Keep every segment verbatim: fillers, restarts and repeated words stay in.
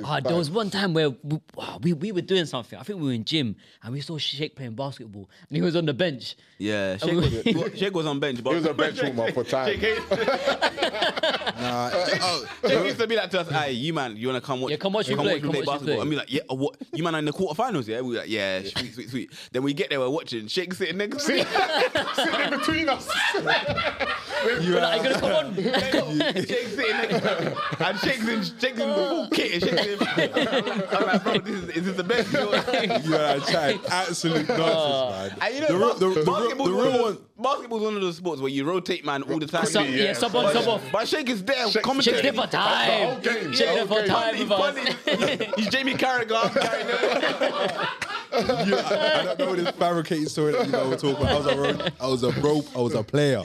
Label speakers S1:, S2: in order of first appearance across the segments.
S1: Ah, there was one time where we, wow, we we were doing something. I think we were in gym and we saw Sheikh playing basketball and he was on the bench.
S2: Yeah, Sheikh was, Sheikh was on bench. But
S3: He was a bench warmer for time.
S4: Nah, oh,
S2: Sheikh used to be like to us, hey, you man, you want to come watch,
S1: Yeah, come watch you
S2: come
S1: play,
S2: watch me
S1: come
S2: play
S1: watch you
S2: basketball?
S1: play.
S2: And be like, yeah, uh, what? You man are in the quarterfinals, yeah? We were like, yeah, sweet, sweet, sweet. Then we get there, we're watching. Sheikh sitting next to me.
S3: Sitting in between us.
S1: You are like, gonna come on.
S2: Sheikh's sitting next to me. And Sheikh's in, Sheikh's in the full kit. And Sheikh's in, I'm like, bro, this is, is this the best?
S4: you are chatting absolute nonsense, man.
S2: And you know,
S4: The real- the- the real-
S2: basketball's
S4: the
S2: one of
S4: real
S2: those-
S4: one-
S2: basketball's one of those sports where you rotate man all the time.
S1: Sub, yeah,
S3: yeah,
S1: sub on,
S3: but-
S1: sub off.
S2: But Sheikh is there,
S3: Sheikh's
S1: Sheikh's
S2: commentating.
S1: there for time.
S3: The whole game.
S1: Sheikh's
S3: The
S1: there
S3: whole
S1: for
S3: game.
S1: time
S2: He's
S1: with us.
S2: funny. He's Jamie Carragher. I'm Carragher.
S4: You- I, I don't know this fabricated story that you know we're talking about. I was a ro- I was a rope. I was a player.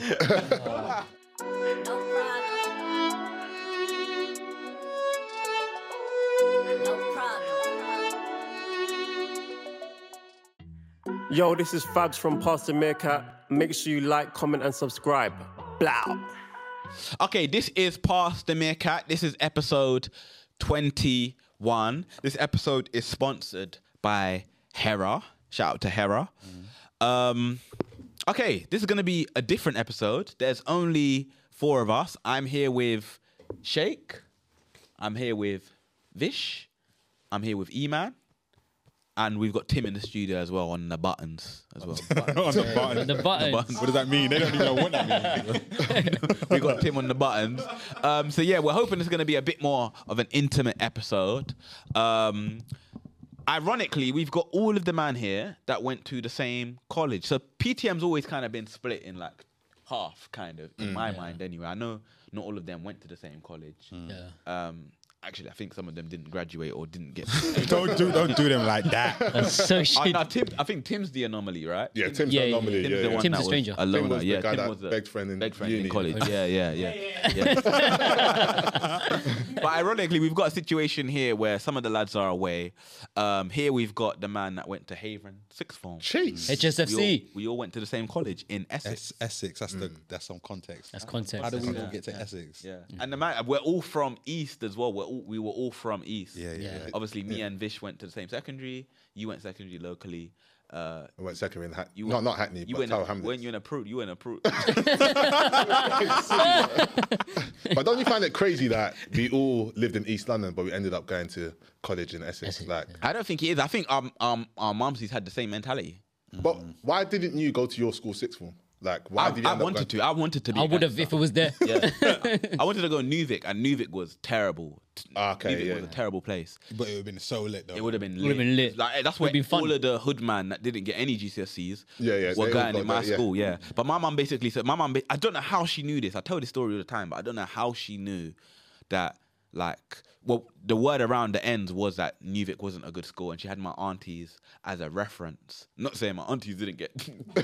S5: Yo, this is Fabs from Pastor Meerkat. Make sure you like, comment, and subscribe. Blow.
S2: Okay, this is Past the Meerkat. This is episode twenty-one. This episode is sponsored by Hera. Shout out to Hera. Mm. Um, okay, this is going to be a different episode. There's only four of us. I'm here with Sheikh. I'm here with Vish. I'm here with E-Man. And we've got Tim in the studio as well on the buttons as well.
S4: On the button.
S1: The buttons.
S2: buttons.
S4: What does that mean? They don't even know what that means.
S2: We got Tim on the buttons. Um, so yeah, we're hoping it's going to be a bit more of an intimate episode. Um, ironically, we've got all of the man here that went to the same college. So P T M's always kind of been split in like half, kind of, in my mind anyway. I know not all of them went to the same college.
S1: Yeah.
S2: Um, actually, I think some of them didn't graduate or didn't get.
S4: don't do don't do them like that.
S1: That's so
S2: I,
S1: shit.
S2: no, Tim, I think Tim's the anomaly, right?
S3: Yeah, Tim's
S1: Yeah,
S3: the
S1: yeah,
S3: anomaly.
S2: Tim's
S3: Yeah,
S2: the
S3: yeah.
S2: one
S1: Tim's
S2: that
S1: a
S2: was
S1: stranger.
S2: a
S3: Tim
S2: loner.
S3: was the
S2: Yeah,
S3: guy
S2: Tim
S3: that
S2: was the
S3: begged friend in
S2: begged friend in
S3: uni.
S2: college. Yeah, yeah, yeah. yeah. But ironically, we've got a situation here where some of the lads are away. Um, here we've got the man that went to Haven sixth form.
S3: Jeez.
S1: H S F
S2: We all,
S1: C.
S2: we all went to the same college in Essex.
S4: Es- Essex. That's the that's some context.
S1: That's context.
S4: How do we
S1: That's-
S4: all get to Essex?
S2: Yeah, and the man, we're all from East as well. We're all, we were all from East.
S4: Yeah, yeah.
S1: Yeah.
S4: yeah.
S2: Obviously, me and Vish went to the same secondary. You went secondary locally. Uh,
S3: I went second in Hackney.
S2: you
S3: No,
S2: went-
S3: not Hackney,
S2: you
S3: but
S2: went
S3: Tower
S2: a,
S3: Hamlets.
S2: weren't you in a prude? You went a prude.
S3: But don't you find it crazy that we all lived in East London, but we ended up going to college in Essex?
S1: Essex,
S3: Like,
S2: I don't think it is. I think um um our mumsies had the same mentality.
S3: but why didn't you go to your school sixth form? Like, why
S2: I,
S3: did you
S2: I
S3: end up
S2: wanted
S3: going
S2: to. I wanted to be.
S1: I
S2: a
S1: would have
S2: gangster.
S1: if it was there.
S2: Yeah. I wanted to go Newvic, and Newvic was terrible.
S3: Ah, okay,
S2: Newvic
S3: yeah.
S2: was a terrible place.
S4: But it would have been so lit though.
S2: It would have been lit.
S1: Would've been lit.
S2: Like that's where
S1: Would've been fun.
S2: all of the hood man that didn't get any G C S Es
S3: Yeah, yeah, so
S2: were
S3: they all
S2: going
S3: got
S2: in my
S3: that, yeah.
S2: school. Yeah, but my mum basically said, my mum. ba- I don't know how she knew this. I tell this story all the time, but I don't know how she knew that. Like, well, the word around the ends was that Newvic wasn't a good school, and she had my aunties as a reference. Not saying my aunties didn't get.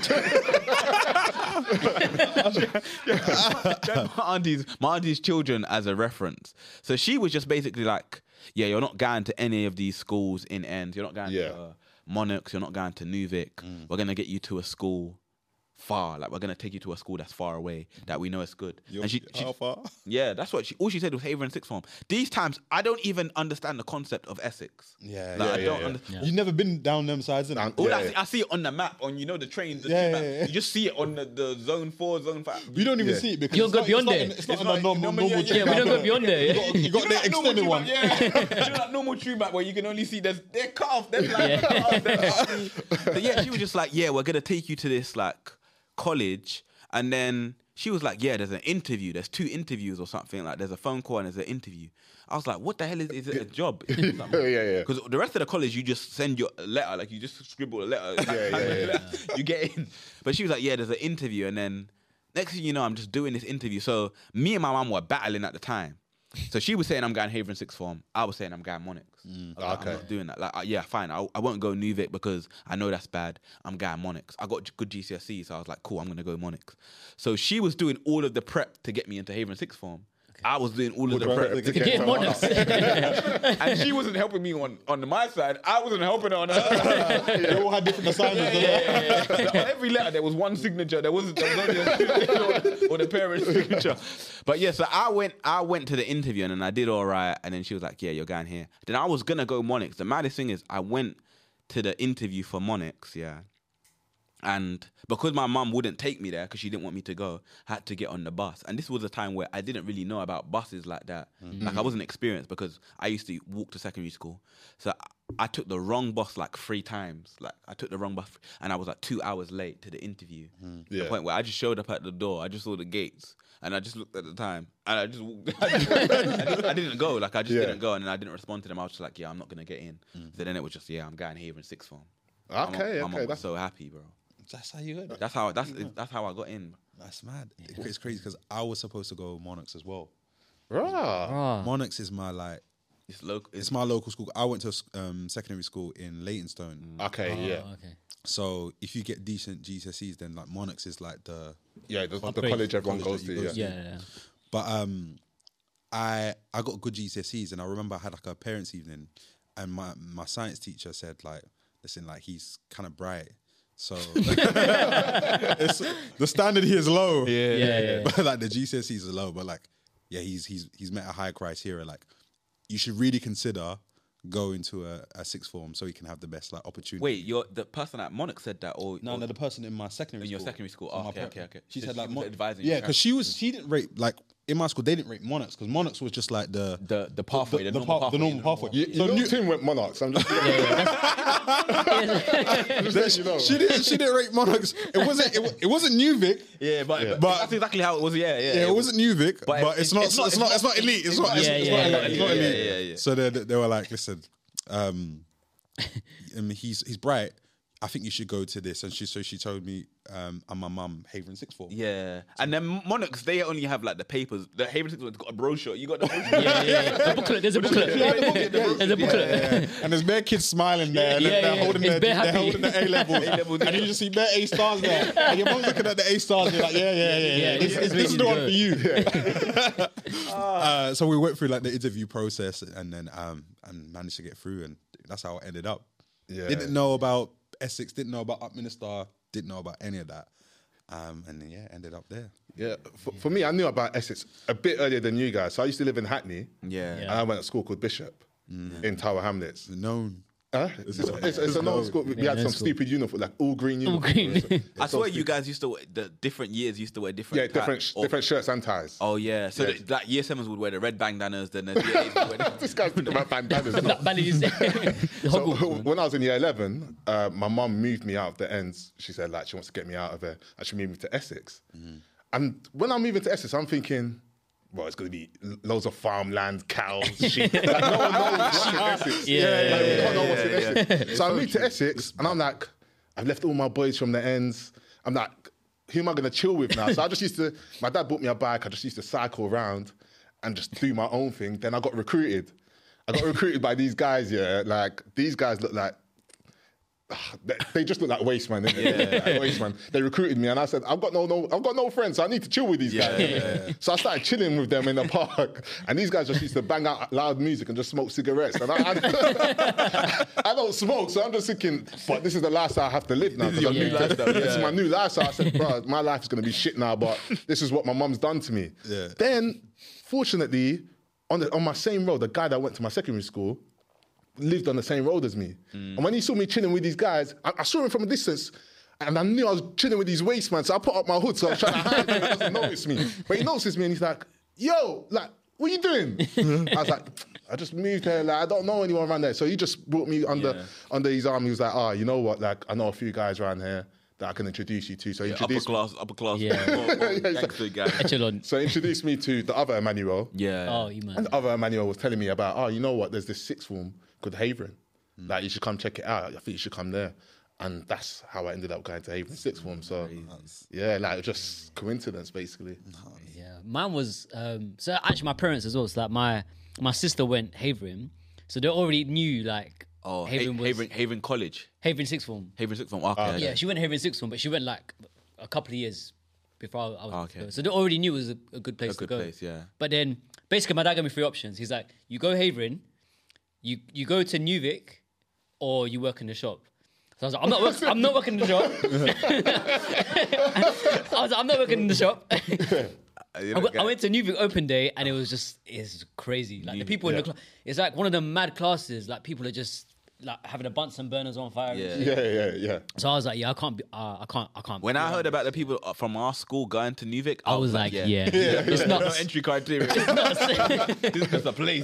S2: my aunties, my aunties' children as a reference. So she was just basically like, yeah, you're not going to any of these schools in ends. You're not going
S3: Yeah.
S2: to uh, Monarchs. You're not going to Newvic. We're gonna get you to a school far. Like we're gonna take you to a school that's far away that we know is good.
S4: You're,
S2: and she, she,
S4: how far?
S2: yeah, that's what she. All she said was Haven sixth form. These times, I don't even understand the concept of Essex.
S4: Yeah,
S2: Like,
S4: yeah,
S2: I
S3: yeah,
S2: don't
S3: yeah.
S2: understand.
S4: You've never been down them sides, innit?
S3: Down-
S2: All
S3: Yeah,
S2: I,
S3: yeah.
S2: see, I see it on the map, on you know the trains. The
S4: Yeah,
S2: two map.
S4: yeah, yeah.
S2: You just see it on the, the zone four, zone five.
S4: You don't even
S3: Yeah.
S4: see it because
S1: You
S4: it's
S1: don't
S4: not,
S1: go
S4: it's
S1: beyond
S4: not,
S1: there.
S4: in- it's not
S2: It's
S4: in
S2: not-
S4: the normal,
S2: normally,
S4: normal
S2: yeah,
S4: tube
S1: Yeah, we don't
S4: map.
S1: go beyond there.
S4: You got, you got the
S2: that normal
S4: extended
S2: true
S4: one.
S2: map, yeah. You know that normal true map where you can only see there's they're cut off. They're like
S1: Yeah.
S2: cut off. They're- so yeah, she was just like, yeah, we're gonna take you to this like college, and then she was like, yeah, there's an interview. There's two interviews or something. Like there's a phone call and there's an interview. I was like, what the hell is, is it a job?
S3: Yeah, yeah, yeah.
S2: Because the rest of the college, you just send your letter, like you just scribble a letter,
S3: Yeah, yeah, yeah.
S2: you get in. But she was like, yeah, there's an interview, and then next thing you know, I'm just doing this interview. So me and my mum were battling at the time. So she was saying I'm going Haven sixth form. I was saying I'm going Monarchs. I was like,
S3: okay.
S2: I'm not doing that. Like, uh, yeah, fine. I, I won't go Newvic because I know that's bad. I'm going Monarchs. I got good G C S Es, so I was like, cool, I'm going to go Monarchs. So she was doing all of the prep to get me into Haven sixth form. I was doing all of the
S3: Well,
S2: prep.
S3: the- the-
S1: Get
S3: Yeah,
S1: Monarchs.
S2: And she wasn't helping me on, on my side. I wasn't helping her on her side.
S4: They all had different assignments. didn't they?
S2: On every letter, there was one signature. There wasn't, there was only a signature or the parent's signature. But yeah, so I went I went to the interview and then I did all right. And then she was like, yeah, you're going here. Then I was going to go Monix. The maddest thing is I went to the interview for Monix, yeah. And because my mum wouldn't take me there because she didn't want me to go, I had to get on the bus. And this was a time where I didn't really know about buses like that.
S3: Mm-hmm.
S2: Like I wasn't experienced because I used to walk to secondary school. So I, I took the wrong bus like three times. Like I took the wrong bus and I was like two hours late to the interview. To
S3: Yeah.
S2: the point where I just showed up at the door. I just saw the gates and I just looked at the time and I just walked. I, just, I, didn't, I didn't go. Like I just
S3: Yeah.
S2: didn't go and then I didn't respond to them. I was just like, yeah, I'm not going to get in. So then it was just, yeah, I'm going here in sixth form.
S3: Okay,
S2: my mum, my
S3: okay,
S2: mum was
S3: that's-
S2: so happy, bro.
S4: That's how you got it.
S2: That's how that's that's how I got in.
S4: That's mad. It's crazy because I was supposed to go Monarchs as well.
S3: Right.
S1: Ah.
S4: Monarchs is my like,
S2: It's local.
S4: it's my local school. I went to a um, secondary school in Leytonstone.
S3: Okay, yeah.
S1: Oh, okay.
S4: So if you get decent G C S Es, then like Monarchs is like the.
S3: Yeah, the, the
S1: Upgrade.
S3: college everyone
S4: College
S3: goes
S4: that
S3: to,
S4: you
S3: yeah.
S4: go to.
S1: Yeah, yeah.
S4: But um, I I got good G C S Es, and I remember I had like a parents' evening, and my my science teacher said like, listen, like he's kind of bright. So it's, the standard here is low.
S1: Yeah, yeah, yeah.
S4: But like the G C S Es are low, but like, yeah, he's he's he's met a high criteria. Like, you should really consider going to a, a sixth form so he can have the best like opportunity.
S2: Wait, you're the person at Monarch said that, or
S4: no,
S2: or,
S4: no, the person in my secondary
S2: in your
S4: school.
S2: secondary school?
S4: So
S2: Oh,
S4: my
S2: okay,
S4: parent-
S2: okay, okay.
S4: She
S2: So
S4: said
S2: she
S4: like,
S2: was
S4: Mon-
S2: advising
S4: yeah,
S2: you.
S4: because she was she didn't rate like in my school they didn't rate Monarchs because Monarchs was just like the
S2: the the pathway, the,
S4: the,
S2: normal
S4: pa- the
S2: pathway,
S4: normal pathway.
S3: You, you
S4: So
S3: know
S4: New-
S3: Tim went Monarchs. I'm just, just letting you know.
S4: she didn't she didn't rate Monarchs. It wasn't it, wa- it wasn't New Vic.
S2: Yeah, but,
S3: Yeah.
S2: but,
S4: But-
S2: that's exactly how it was. Yeah, yeah.
S4: Yeah, it wasn't New Vic, but,
S2: But
S4: it's,
S2: it-
S4: not,
S2: it's not-
S4: it's not it's not elite. It's not it's,
S1: Yeah,
S4: it's
S1: yeah,
S4: not,
S1: yeah,
S4: it's
S2: yeah,
S4: not
S2: yeah,
S4: elite.
S2: yeah, yeah.
S4: So they they were like, listen, um, I mean, he's he's bright. I think you should go to this. And she so she told me um, and my mum Haven sixth form.
S2: Yeah, and then Monarchs they only have like the papers. The Haven Sixth one's got a brochure. You got the brochure.
S1: Yeah, yeah, yeah. The booklet. There's a booklet. There's a booklet.
S4: Yeah, and there's bare kids smiling there, and
S1: Yeah,
S4: they're,
S1: yeah,
S4: holding
S1: it's
S4: their,
S1: bare
S4: they're
S1: happy.
S4: holding the A levels,
S2: A-levels,
S4: and you just see bare A stars there, and your mum's looking at the A stars, and you're like, yeah, yeah, yeah, yeah.
S1: Yeah,
S4: This,
S1: it's-
S4: this
S1: it's
S4: is the one
S1: really
S4: for you. uh, so we went through like the interview process, and then um, and managed to get through, and that's how it ended up.
S3: Yeah.
S4: Didn't know about Essex, didn't know about Upminster, didn't know about any of that, um, and then yeah, ended up there.
S3: Yeah, for, for me, I knew about Essex a bit earlier than you guys. So I used to live in Hackney,
S2: Yeah.
S3: and I went to school called Bishop in Tower Hamlets.
S4: Known.
S3: Huh? It's, it's, it's, it's a known school. We
S1: Yeah,
S3: had some
S1: that's cool.
S3: stupid uniform, like all green
S1: All
S3: uniforms.
S1: green.
S2: I swear you guys used to wear, the different years used to wear different.
S3: Yeah, different
S2: types of-
S3: different shirts and ties.
S2: Oh yeah, so
S3: Yeah.
S2: the, like year sevens would wear the red bandanas, then the year eights would wear the,
S3: This guy's thinking about bandanas. now.
S1: That Bally's. The
S3: So
S1: Hogwarts.
S3: when I was in year eleven, uh, my mum moved me out of the ends. She said like she wants to get me out of there, and she moved me to Essex. And when I'm moving to Essex, I'm thinking, well, it's going to be loads of farmland, cows, sheep. Like, no one knows what's in Essex.
S1: Yeah,
S3: like,
S1: yeah,
S3: we don't know what's in Essex. So I moved to Essex, and I'm like, I've left all my boys from the ends. I'm like, who am I going to chill with now? So I just used to, my dad bought me a bike. I just used to cycle around and just do my own thing. Then I got recruited. I got recruited by these guys, yeah. Like, these guys look like, they, they just look like waste man. Yeah. Like waste man. They recruited me, and I said, I've got no, no, I've got no friends, so I need to chill with these
S2: Yeah,
S3: guys.
S2: yeah, yeah.
S3: So I started chilling with them in the park, and these guys just used to bang out loud music and just smoke cigarettes. And I, I, I don't smoke, so I'm just thinking, but this is the lifestyle I have to live now. 'cause
S2: your
S3: I'm
S2: new
S3: new to-
S2: lifestyle,
S3: This is
S2: yeah.
S3: my new lifestyle. I said, bro, my life is going to be shit now, but this is what my mum's done to me.
S4: Yeah.
S3: Then, fortunately, on the, on my same road, the guy that went to my secondary school lived on the same road as me.
S2: Mm.
S3: And when he saw me chilling with these guys, I, I saw him from a distance, and I knew I was chilling with these waste man, so I put up my hood, so I was trying to hide him, he doesn't notice me. But he notices me, and he's like, yo, like, what are you doing? I was like, I just moved here, like, I don't know anyone around there. So he just brought me under,
S2: Yeah.
S3: under his arm. He was like, oh, you know what, like, I know a few guys around here that I can introduce you to. So he
S2: upper
S3: introduced me.
S2: class, upper class,
S1: Yeah.
S2: more, more
S3: Yeah, he's
S2: gangster guy.
S1: Echelon.
S3: So he introduced me to the other Emmanuel.
S2: Yeah.
S1: Oh, you
S3: And
S1: man.
S3: the other Emmanuel was telling me about, oh, you know what? There's this sixth form called Havering.
S2: Hmm.
S3: Like, you should come check it out. I think you should come there. And that's how I ended up going to Havering sixth form. So, yeah, like, just coincidence, basically.
S1: Yeah, mine was um, so actually my parents as well. So that my my sister went Havering, so they already knew like
S2: Oh,
S1: Havering
S2: Haven,
S1: was
S2: Haven, Haven College,
S1: Havering sixth form.
S2: Haven Sixth Form. Okay.
S1: Yeah, she went Havering sixth form, but she went like a couple of years before I, I was.
S2: Okay.
S1: So they already knew it was a, a good place
S2: A good
S1: to go.
S2: place, yeah.
S1: But then basically, my dad gave me three options. He's like, you go Havering, you you go to Newvic, or you work in the shop. So I was like, I'm not, work, I'm not working in the shop. I was like, I'm not working in the shop. I, went, I went to Newvic Open Day, and it was just, it's crazy. Like the people in the class, it's like one of the mad classes. Like people are just like having a Bunsen burners on fire.
S2: Yeah.
S3: Yeah, yeah, yeah.
S1: So I was like, yeah, I can't be, uh, I can't, I can't.
S2: When I heard about the people from our school going to Newvic,
S1: I was like, yeah, yeah.
S2: it's
S1: It's
S2: not
S1: not-
S2: no entry criteria. This is just a place.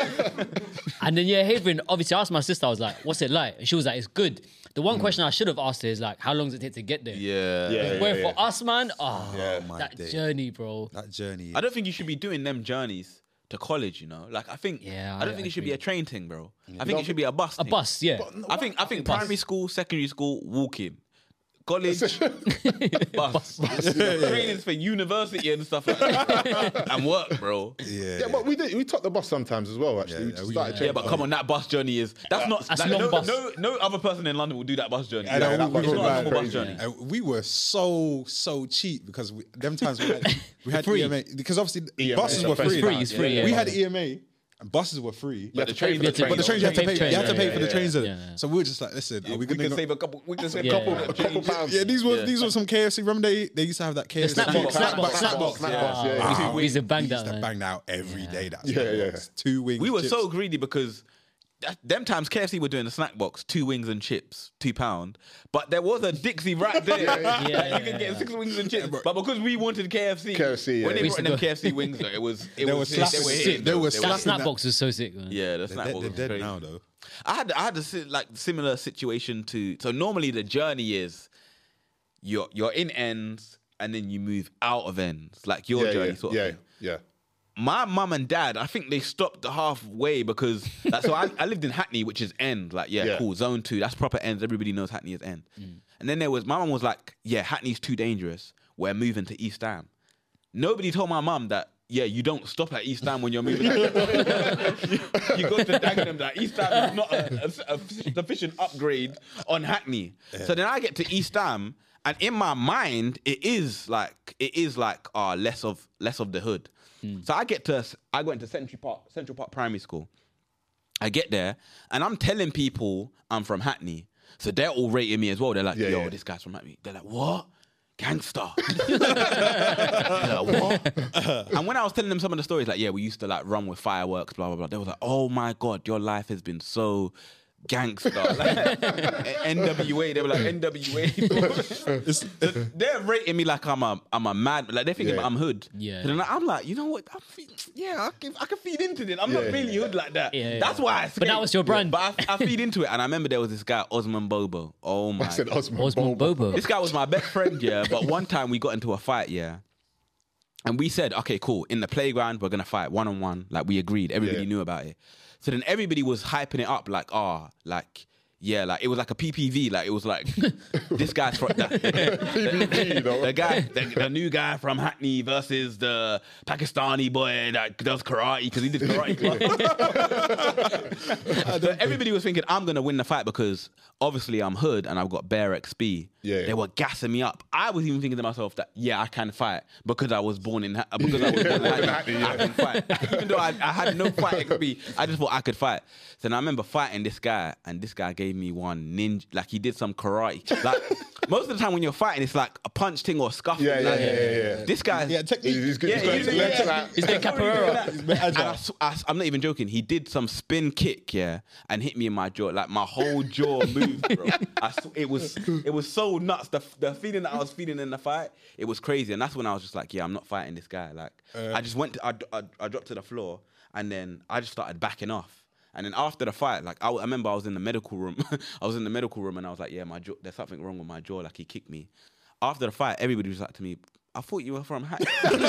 S1: And then yeah, Havering, obviously I asked my sister, I was like, what's it like? And she was like, it's good. The one question I should have asked her is like, how long does it take to get there?
S2: Yeah.
S3: Yeah.
S1: Where for us, man, oh,
S3: Yeah.
S4: My
S1: that
S4: day.
S1: journey, bro.
S4: That journey.
S2: I don't think you should be doing them journeys to college, you know? Like, I think,
S1: Yeah,
S2: I don't
S1: I
S2: think it should
S1: agree.
S2: be a train thing, bro. I think it should be a bus
S1: A
S2: thing.
S1: bus, yeah.
S2: I think, I think
S1: bus.
S2: primary school, secondary school, walking. College, bus. Train is for university and stuff like that. And work, bro.
S4: Yeah.
S3: Yeah, but we did. We took the bus sometimes as well. Actually,
S4: Yeah,
S3: we
S4: yeah,
S3: just
S4: we-
S3: started
S2: Yeah,
S3: changing-
S2: but come on, that bus journey is, that's not,
S1: That's
S2: like,
S1: a long
S2: no,
S1: bus.
S2: no, no other person in London will do that bus journey.
S4: I know,
S3: Yeah, that
S4: we,
S3: bus
S4: we
S2: It's
S4: were
S2: not a
S3: journey
S2: normal
S3: is
S2: bus
S3: crazy.
S2: journey.
S4: And we were so so cheap because we, them times we had, we had
S1: Free.
S4: E M A because obviously
S3: E M A,
S4: buses
S3: yeah,
S4: were
S3: first
S4: free.
S1: free,
S4: now.
S1: it's free,
S4: We
S1: yeah.
S4: had E M A and buses were free.
S3: You have to pay for
S2: train-
S3: the train.
S4: But the trains you have to pay.
S1: Train,
S4: You have to
S1: yeah,
S4: pay
S1: yeah,
S4: for the
S1: yeah,
S4: trains.
S1: yeah,
S4: though.
S1: yeah.
S4: So we were just like, listen, are we
S2: We
S4: gonna
S2: can
S4: go-
S2: save a couple, we can save
S1: Yeah.
S2: a couple.
S3: A couple pounds.
S4: Yeah, these were
S2: Yeah.
S4: these were some K F C. Remember they they used to have that K F C
S1: snack box,
S3: snack
S1: snack
S3: box,
S1: box,
S3: snack
S1: snack
S3: box,
S1: box.
S3: snack box, yeah, yeah.
S1: Ah, we used to bang
S4: We
S1: that,
S4: used to
S1: man.
S4: bang that out every day. That's
S3: Yeah, yeah.
S4: Two wings.
S2: We were
S4: chips.
S2: so greedy because that, them times K F C were doing the snack box, two wings and chips, two pound. But there was a Dixie right there.
S1: Yeah,
S2: that
S1: yeah,
S2: you could
S1: yeah,
S2: get
S1: yeah.
S2: six wings and chips. But because we wanted K F C,
S3: K F C, yeah.
S2: when they
S3: We
S1: used
S2: brought
S1: to
S2: them
S1: go-
S2: K F C wings, though, it was it
S4: They
S2: was
S4: were
S2: they
S4: slapping-
S2: were
S4: they
S2: hitting,
S4: were
S2: though.
S1: That
S4: slapping
S1: snack
S4: that-
S1: box was so sick, man.
S2: Yeah, the
S4: They're,
S2: snack
S4: they're,
S2: box
S4: they're
S2: was
S4: dead
S2: crazy.
S4: now though.
S2: I had I had a si- like similar situation to. So normally the journey is you're you're in ends and then you move out of ends, like your
S3: Yeah,
S2: journey
S3: yeah,
S2: sort of
S3: yeah,
S2: thing.
S3: yeah.
S2: My mum and dad, I think they stopped halfway because like, so I, I lived in Hackney, which is end. Like, yeah,
S3: Yeah.
S2: cool, zone two, that's proper ends. Everybody knows Hackney is end. And then there was my mum was like, yeah, Hackney's too dangerous. We're moving to East Ham. Nobody told my mum that. Yeah, you don't stop at East Ham when you're moving. you, you go to Dagenham. That East Ham is not a, a, a sufficient upgrade on Hackney. So then I get to East Ham, and in my mind, it is like it is like uh, less of less of the hood. So I get to I went to Central Park Central Park Primary School. I get there, and I'm telling people I'm from Hackney, so they're all rating me as well. They're like,
S3: Yeah,
S2: "Yo,
S3: yeah.
S2: this guy's from Hackney." They're like, "What? Gangster." They're like, what? And when I was telling them some of the stories, like, yeah, we used to like run with fireworks, blah blah blah. They was like, "Oh my god, your life has been so gangster." Like, N W A, they were like N W A. So they're rating me like I'm a I'm a mad, like they're thinking
S3: Yeah.
S2: I'm hood.
S1: Yeah.
S2: So then I'm like, you know what? I'm fe- yeah, I can, I can feed into this. I'm
S3: Yeah,
S2: not really
S3: yeah.
S2: hood like that.
S1: Yeah, yeah.
S2: That's why I escaped.
S1: But that was your brand.
S2: But I, I feed into it, and I remember there was this guy Osman Bobo. Oh my
S3: I said Osman.
S1: Osman
S3: Bobo.
S1: Bobo.
S2: this guy was my best friend, yeah. But one time we got into a fight, yeah. And we said, okay, cool. In the playground, we're gonna fight one on one. Like we agreed. Everybody
S3: Yeah.
S2: knew about it. So then everybody was hyping it up, like, ah, like, yeah, like it was like a P P V. Like it was like this guy's from the,
S3: you know?
S2: the guy, the, the new guy from Hackney versus the Pakistani boy that does karate because he did karate class. So everybody was thinking I'm gonna win the fight because obviously I'm hood and I've got bare X P.
S3: Yeah.
S2: They were gassing me up. I was even thinking to myself that yeah, I can fight because I was born in Ha- because I was born in Hackney.
S3: Hackney,
S2: I
S3: yeah.
S2: can fight. Even though I, I had no fight X P, I just thought I could fight. So then I remember fighting this guy, and this guy gave me one ninja, like he did some karate. Like most of the time when you're fighting, it's like a punch thing or scuffing.
S3: Yeah, yeah,
S2: like,
S3: yeah, yeah, yeah.
S2: This guy,
S4: Yeah, technique.
S3: He's good.
S2: yeah,
S3: he's got
S2: he's,
S3: his legs
S2: yeah,
S3: like-
S1: He's doing capoeira.
S4: He's been agile.
S2: And I, sw- I, I'm not even joking. He did some spin kick, yeah, and hit me in my jaw. Like my whole jaw moved, bro. I sw- it was it was so nuts. The the feeling that I was feeling in the fight, it was crazy. And that's when I was just like, yeah, I'm not fighting this guy. Like I just went, to, I, I I dropped to the floor, and then I just started backing off. And then after the fight, like I, I remember I was in the medical room. I was in the medical room, and I was like, yeah, my jaw, there's something wrong with my jaw. Like he kicked me. After the fight, everybody was like to me, I thought you were from Hackney.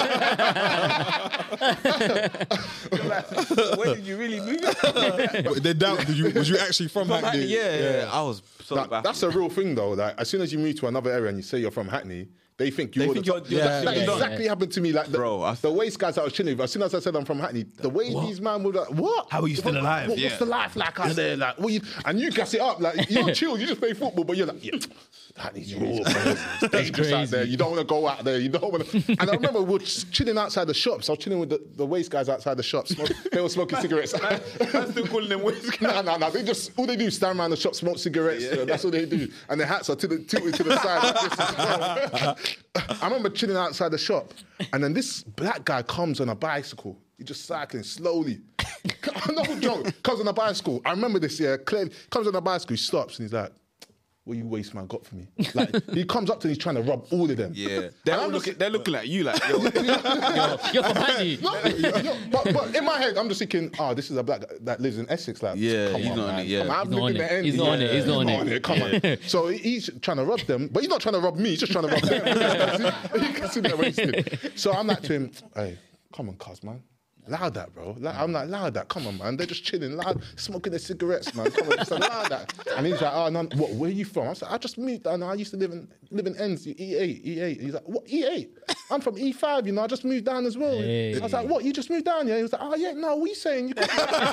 S2: Like, where did you really move?
S4: But they doubt. Did you? Was you actually from,
S2: From
S4: Hackney?
S2: Hackney, yeah, yeah, yeah. I was so
S3: That-
S2: baffled.
S3: that's a real thing though. Like as soon as you move to another area and you say you're from Hackney, They think you're
S2: They
S3: the
S2: think
S3: top.
S2: you're- you're
S3: that
S2: the
S3: that
S2: shit.
S3: exactly happened to me. Like the,
S2: Bro, I-
S3: the waste guys that I was chilling with. As soon as I said I'm from Hackney, the way these man were like, "What?
S2: How are you still
S3: What-
S2: alive?"
S3: What,
S2: Yeah.
S3: What's the life like out there? Like, what you, and you gas it up. Like you're chill. You just play football, but you're like, yeah. Hackney's raw, bro. It's dangerous out there. You don't want to go out there. You don't want to. And I remember we were chilling outside the shops. I was chilling with the, the waste guys outside the shops. Smoke, they were smoking cigarettes.
S2: I'm still calling them whiskey.
S3: No, no, no. They just all they do is stand around the shop, smoke cigarettes. Yeah. That's what they do. And their hats are to the, tilted to the side. Like this as well. I remember chilling outside the shop, and then this black guy comes on a bicycle. He's just cycling slowly. No joke. Comes on a bicycle. I remember this. Yeah, clearly comes on a bicycle. He stops and he's like, "What you waste man got for me?" Like he comes up to, he's trying to rob all of them.
S2: Yeah, they're, all looking, they're looking at you like, yo.
S1: Yo, you're from Hackney.
S3: No, no, but, but in my head, I'm just thinking, oh, this is a black guy that lives in Essex. Like,
S2: Yeah,
S3: come
S2: he's
S3: on,
S2: not on
S3: man.
S2: it, yeah.
S3: Come on, I've
S1: He's not
S3: lived in
S1: on
S3: the
S1: it.
S3: end.
S1: He's not on it. He's not on it.
S3: Come on. So he's trying to rob them, but he's not trying to rob me. He's just trying to rob them. He can see they're wasted. So I'm like to him, hey, come on, cuz, man. Allow that, bro. Like, I'm like, allow that. Come on, man. They're just chilling, loud, smoking their cigarettes, man. Come on, just allow that. And he's like, oh, no, what, where are you from? I was like, I just moved down. I used to live in live in Ends, E eight, E eight. He's like, what, E eight? I'm from E five, you know. I just moved down as well.
S1: Hey.
S3: I was like, what? You just moved down, yeah? He was like, oh, yeah, no, what are you saying? You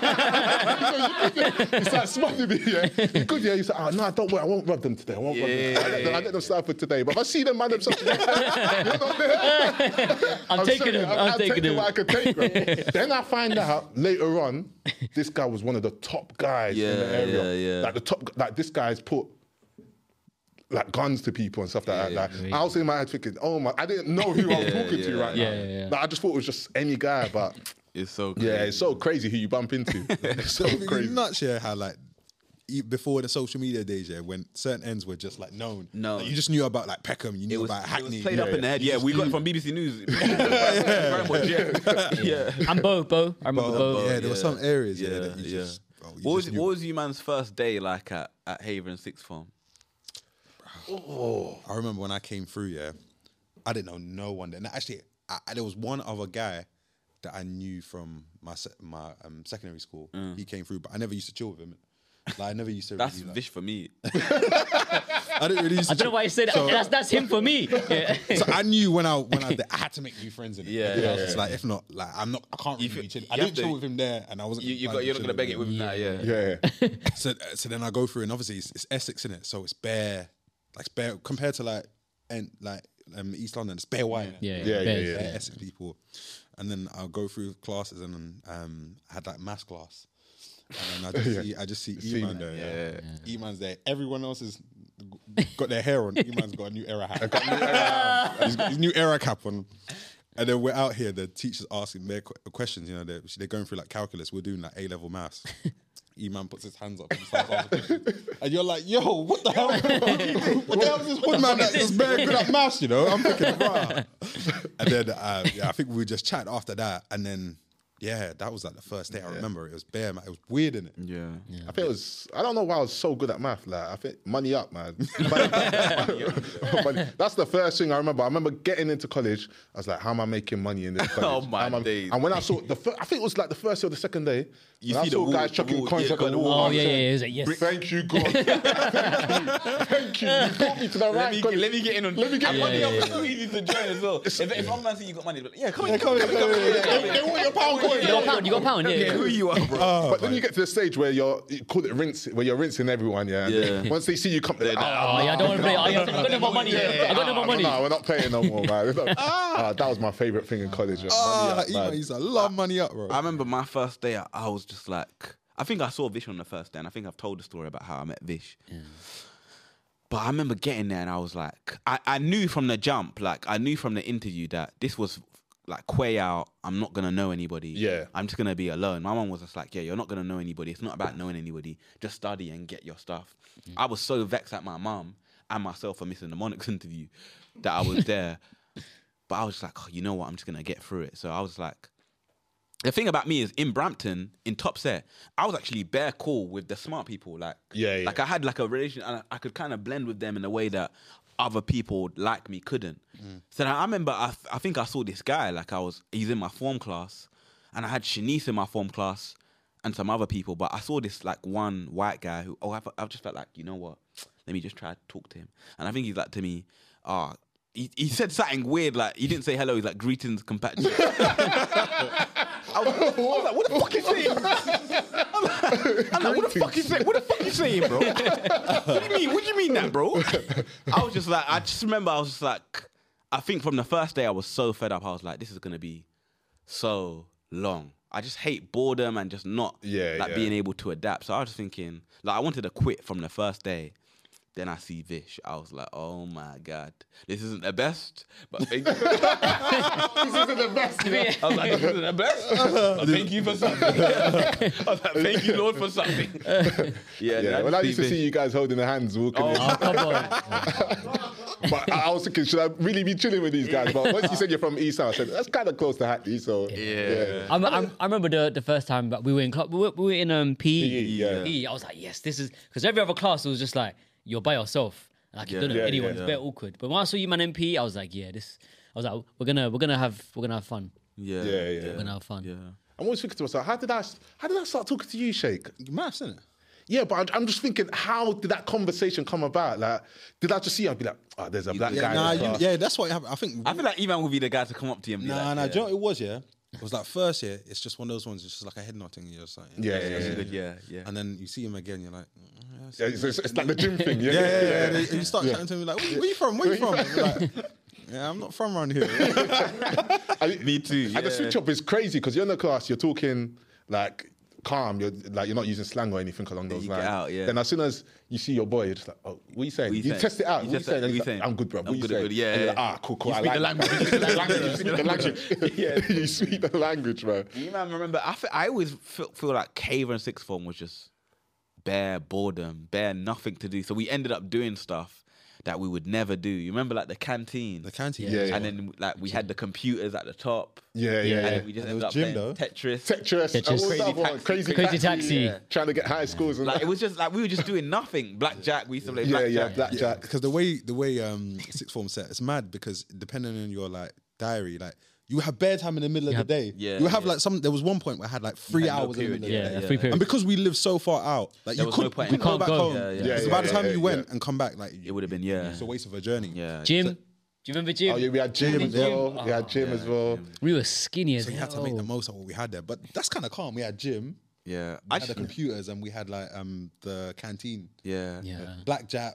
S3: could He started smiling me, yeah? You good, yeah? He's like, oh, no, don't worry. I won't rob them today. I won't rob them. I let them, I let them start for today. But if I see them, man, themselves, you're not there.
S1: I'm taking him. I'm taking him.
S3: what I could take, bro. Then I find out later on, this guy was one of the top guys in
S2: Yeah,
S3: the area.
S2: yeah, yeah.
S3: Like the top, like this guy's put like guns to people and stuff like that. Like, I was in my head thinking, oh my, I didn't know who I was
S2: Yeah,
S3: talking to
S2: yeah.
S3: right
S1: Yeah,
S3: now.
S1: yeah, yeah.
S3: Like, I just thought it was just any guy, but
S2: It's so
S3: yeah,
S2: crazy.
S3: it's so crazy who you bump into. It's so
S4: It's
S3: crazy.
S4: nuts, yeah, how like e- before the social media days, yeah, when certain ends were just like known.
S2: No.
S4: Like, you just knew about like Peckham, you
S2: It
S4: knew
S2: was,
S4: about
S2: it
S4: Hackney.
S2: was played
S4: yeah,
S2: up in the head. Yeah, we got it from B B C News. Very much, yeah. yeah.
S1: I'm Bo, Bo. I remember
S4: But,
S1: Bo.
S4: yeah, there were some areas, yeah,
S2: Yeah,
S4: that you
S2: yeah.
S4: just. Oh, you
S2: What was,
S4: just knew.
S2: what was you man's first day like at, at Haven Sixth Form?
S4: I remember when I came through, yeah, I didn't know no one there. And actually, I, I- there was one other guy that I knew from my se- my um, secondary school. He came through, but I never used to chill with him. Like I never used to.
S2: That's
S4: really, like,
S2: Vish for me.
S4: I didn't really. Used to
S1: I don't know
S4: chill.
S1: why you said that.
S4: So-
S1: that's, that's him for me. Yeah.
S4: So I knew when I when I, I had to make new friends in it.
S2: Yeah,
S4: Because I
S2: yeah,
S4: was just
S2: yeah.
S4: like, if not, like I'm not, I can't
S2: You
S4: really
S2: fi-
S4: chill.
S2: you
S4: I
S2: have
S4: didn't
S2: to-
S4: chill with him there, and I wasn't.
S2: You, you got,
S4: planning
S2: you're
S4: to
S2: not
S4: chill
S2: going to beg it with him now, yeah.
S3: Yeah.
S4: So, so then I go through, and obviously it's, it's Essex in it, so it's bare, like it's bare compared to like and like um, East London, it's bare white.
S1: Yeah,
S3: Yeah,
S1: yeah,
S3: yeah,
S1: Bez.
S3: yeah.
S4: Bare Essex people, and then I'll go through classes, and then um, I had like maths class, and then I just see I just see
S3: See
S4: E-Man
S3: man,
S4: there. Yeah. E-Man's there. Everyone else has got their hair on. E-Man's got a new era hat. He's got his new era cap on. And then we're out here, the teacher's asking their qu- questions, you know, they're, they're going through like calculus, we're doing like A-level maths. E-Man puts his hands up and starts asking questions. And you're like, yo, what the hell? what the hell is this hood man that's just very good at maths, you know? I'm thinking, bruh. And then, uh, yeah, I think we just chat after that. And then, yeah, that was like the first day I remember. It was bare, man. It was weird, innit?
S2: Yeah.
S3: I think it was. I don't know why I was so good at math. Like I think money up, man. Money- money- That's the first thing I remember. I remember getting into college. I was like, "How am I making money in this college?"
S2: Oh, my
S3: How am I-
S2: days.
S3: And when I saw the, fir- I think it was like the first or the second day.
S2: You
S3: when
S2: see
S3: I
S2: the
S3: saw
S2: wall-
S3: guys
S2: the
S3: chucking
S2: wall-
S3: coins
S2: yeah,
S3: at the
S2: got the
S3: wall.
S1: Oh,
S3: I
S1: yeah,
S3: said,
S1: yeah, yeah. It was like, yes.
S3: Thank you, God. Thank you. You brought me to the right
S2: Let me,
S3: college.
S2: get, let me get in on
S3: Let me get
S2: and
S3: money
S2: money
S3: up.
S2: up. It's too easy to join as well. If, if one man says you got money, but yeah, come on.
S3: Yeah, come on, come on, come on. They- they want your pound coin.
S1: You got a pound. You got a pound. Yeah.
S2: Yeah, who you are, bro.
S3: But then you get to the stage where you're you call it rinse, where you're rinsing everyone, yeah. And
S2: Yeah.
S3: Once they see you come, they're like,
S1: Oh, yeah, I don't want to play. Oh, yeah, I got no more money. I got no more money.
S3: No, we're not playing no more, man. Ah, that was my favourite thing in college. yeah.
S4: Ah,
S3: Money up,
S4: E-Man
S3: man.
S4: used to love money up, bro.
S2: I remember my first day, I, I was just like, I think I saw Vish on the first day, and I think I've told the story about how I met Vish. But I remember getting there, and I was like, I, I knew from the jump, like, I knew from the interview that this was like quay out. I'm not gonna know anybody.
S3: Yeah.
S2: I'm just gonna be alone. My mum was just like, yeah, you're not gonna know anybody. It's not about knowing anybody. Just study and get your stuff. I was so vexed at my mum and myself for missing the Monarchs interview that I was there. But I was just like, oh, you know what? I'm just gonna get through it. So I was like, the thing about me is in Brampton, in top set, I was actually bare cool with the smart people. Like,
S3: Yeah, yeah.
S2: like I had like a relation, and I, I could kind of blend with them in a way that other people like me couldn't. So then I remember, I, I think I saw this guy. Like I was, he's in my form class, and I had Shanice in my form class, and some other people. But I saw this like one white guy who, oh, I, I just felt like, you know what? Let me just try to talk to him. And I think he's like to me, ah. he, he said something weird. Like he didn't say hello. He's like greetings, compatriot. I was, I was like, what the fuck is saying? I'm like, I'm like, what the fuck is saying? What the fuck you saying, bro? What do you mean? What do you mean that, bro? I was just like, I just remember I was just like, I think from the first day I was so fed up. I was like, this is gonna be so long. I just hate boredom and just not
S3: Yeah,
S2: like
S3: yeah.
S2: being able to adapt. So I was just thinking, like, I wanted to quit from the first day. Then I see Vish. I was like, oh my God, this isn't the best, but thank you.
S3: This isn't the best.
S2: I was like, this isn't the best, but thank you for something. I was like, thank you, Lord, for something. Yeah,
S3: Yeah,
S2: then
S3: well, I
S2: see
S3: used to
S2: Vish.
S3: see you guys holding the hands walking in.
S1: Oh, come on.
S3: But I I was thinking, should I really be chilling with these guys? But once you said you're from East Side, I said, that's kind of close to Hackney, so...
S2: Yeah.
S1: I'm, I'm, I remember the, the first time that we were in club, we were, we were in um, P E.
S3: P E, yeah.
S1: P E. I was like, yes, this is because every other class was just like you're by yourself, like you
S2: Yeah.
S1: don't know
S3: Yeah,
S1: anyone.
S3: yeah,
S1: It's
S3: yeah.
S1: a bit awkward. But when I saw you man in P E, I was like, yeah, this. I was like, we're gonna we're gonna have we're gonna have fun.
S2: Yeah,
S3: Yeah, yeah.
S1: We're gonna have fun.
S2: yeah.
S3: I'm always thinking to myself, how did I, how did I start talking to you, Sheikh?
S4: Maths, isn't it?
S3: Yeah, but I'm, I'm just thinking, how did that conversation come about? Like, did I just see you? I'd be like, oh, there's a black
S4: Yeah,
S3: guy
S4: nah,
S3: in the
S4: you,
S3: class.
S4: yeah, that's what happened. I think.
S2: I feel like Iman would be the guy to come up to you and be
S4: nah,
S2: like,
S4: nah.
S2: yeah.
S4: Do you know what it was? Yeah, it was like first year. It's just one of those ones. It's just like a head nodding. You're just like,
S3: Yeah, yeah,
S2: That's
S3: yeah.
S2: good, yeah, yeah.
S4: And then you see him again. You're like, mm, yeah, I see
S3: Yeah,
S4: you.
S3: it's, it's, it's like the gym thing. Yeah,
S4: yeah, yeah, yeah. And you start chatting to him like, where, where you from? Where you from? And you're like, yeah, I'm not from around here.
S3: And-
S2: Me too.
S3: And the
S2: yeah.
S3: switch up is crazy because you're in the class, you're talking like calm, you're like you're not using slang or anything along those
S2: you get
S3: lines.
S2: out, yeah.
S3: Then as soon as you see your boy, you're just like, oh, what are you saying?
S2: What
S3: You,
S2: you saying?
S3: test it out.
S2: You
S3: what are you
S2: test
S3: saying?
S2: it-
S3: And
S2: what
S3: he's
S2: you
S3: like,
S2: saying?
S3: I'm good, bro.
S2: I'm
S3: What are you
S2: good,
S3: saying?
S2: good, yeah,
S3: And you're like,
S2: yeah.
S3: ah, cool, cool.
S2: You
S3: I
S2: speak the
S3: like
S2: language.
S3: You speak the language. You speak the language.
S2: Yeah.
S3: You speak the language, bro.
S2: You man, remember, I, feel, I always feel, feel like Cave and Sixth Form was just bare boredom, bare nothing to do. So we ended up doing stuff that we would never do. You remember, like the canteen?
S4: The canteen.
S3: Yeah, yeah.
S2: And then, like, we had the computers at the top.
S3: Yeah, yeah,
S2: And
S3: yeah.
S2: then we just
S4: And
S2: ended
S4: it was
S2: up
S4: gym,
S2: playing
S4: though.
S2: Tetris.
S3: Tetris.
S1: Tetris.
S3: And what was
S2: Crazy
S3: the other one?
S2: taxi.
S3: Crazy,
S1: Crazy
S3: taxi.
S1: taxi.
S3: Yeah. Trying to get high scores and
S2: Like,
S3: that.
S2: it was just like, we were just doing nothing. Blackjack, we used to play
S3: Yeah,
S2: blackjack.
S3: yeah, blackjack.
S4: Because the way the way um sixth form set, it's mad because depending on your like diary, like you have bare time in the middle of
S1: Yeah.
S4: the day.
S2: Yeah,
S4: you have
S2: yeah.
S4: like some. There was one point where I had like three
S2: had no
S4: hours in the
S2: period,
S4: middle of the
S1: Yeah,
S4: day.
S1: free period.
S4: And because we live so far out, like
S2: There
S4: you
S2: was
S4: could
S2: no point.
S4: you
S2: We
S4: couldn't
S1: can't
S4: go back
S1: go.
S4: home.
S2: Yeah, yeah.
S4: So
S3: Yeah,
S4: by the
S3: yeah,
S4: time
S3: yeah,
S4: you went
S3: yeah.
S4: and come back, like
S2: It would have been, yeah.
S4: it's a waste of a journey.
S2: Yeah.
S1: Jim, do you remember Jim?
S3: Oh, yeah, we had gym as well. We had gym as well.
S1: We were skinny as
S4: So you had to
S1: hell.
S4: make the most of what we had there. But that's kind of calm. We had gym,
S2: Yeah.
S4: we
S2: I
S4: had the
S2: just,
S4: computers, and we had like um the canteen,
S2: yeah.
S1: Yeah,
S4: blackjack,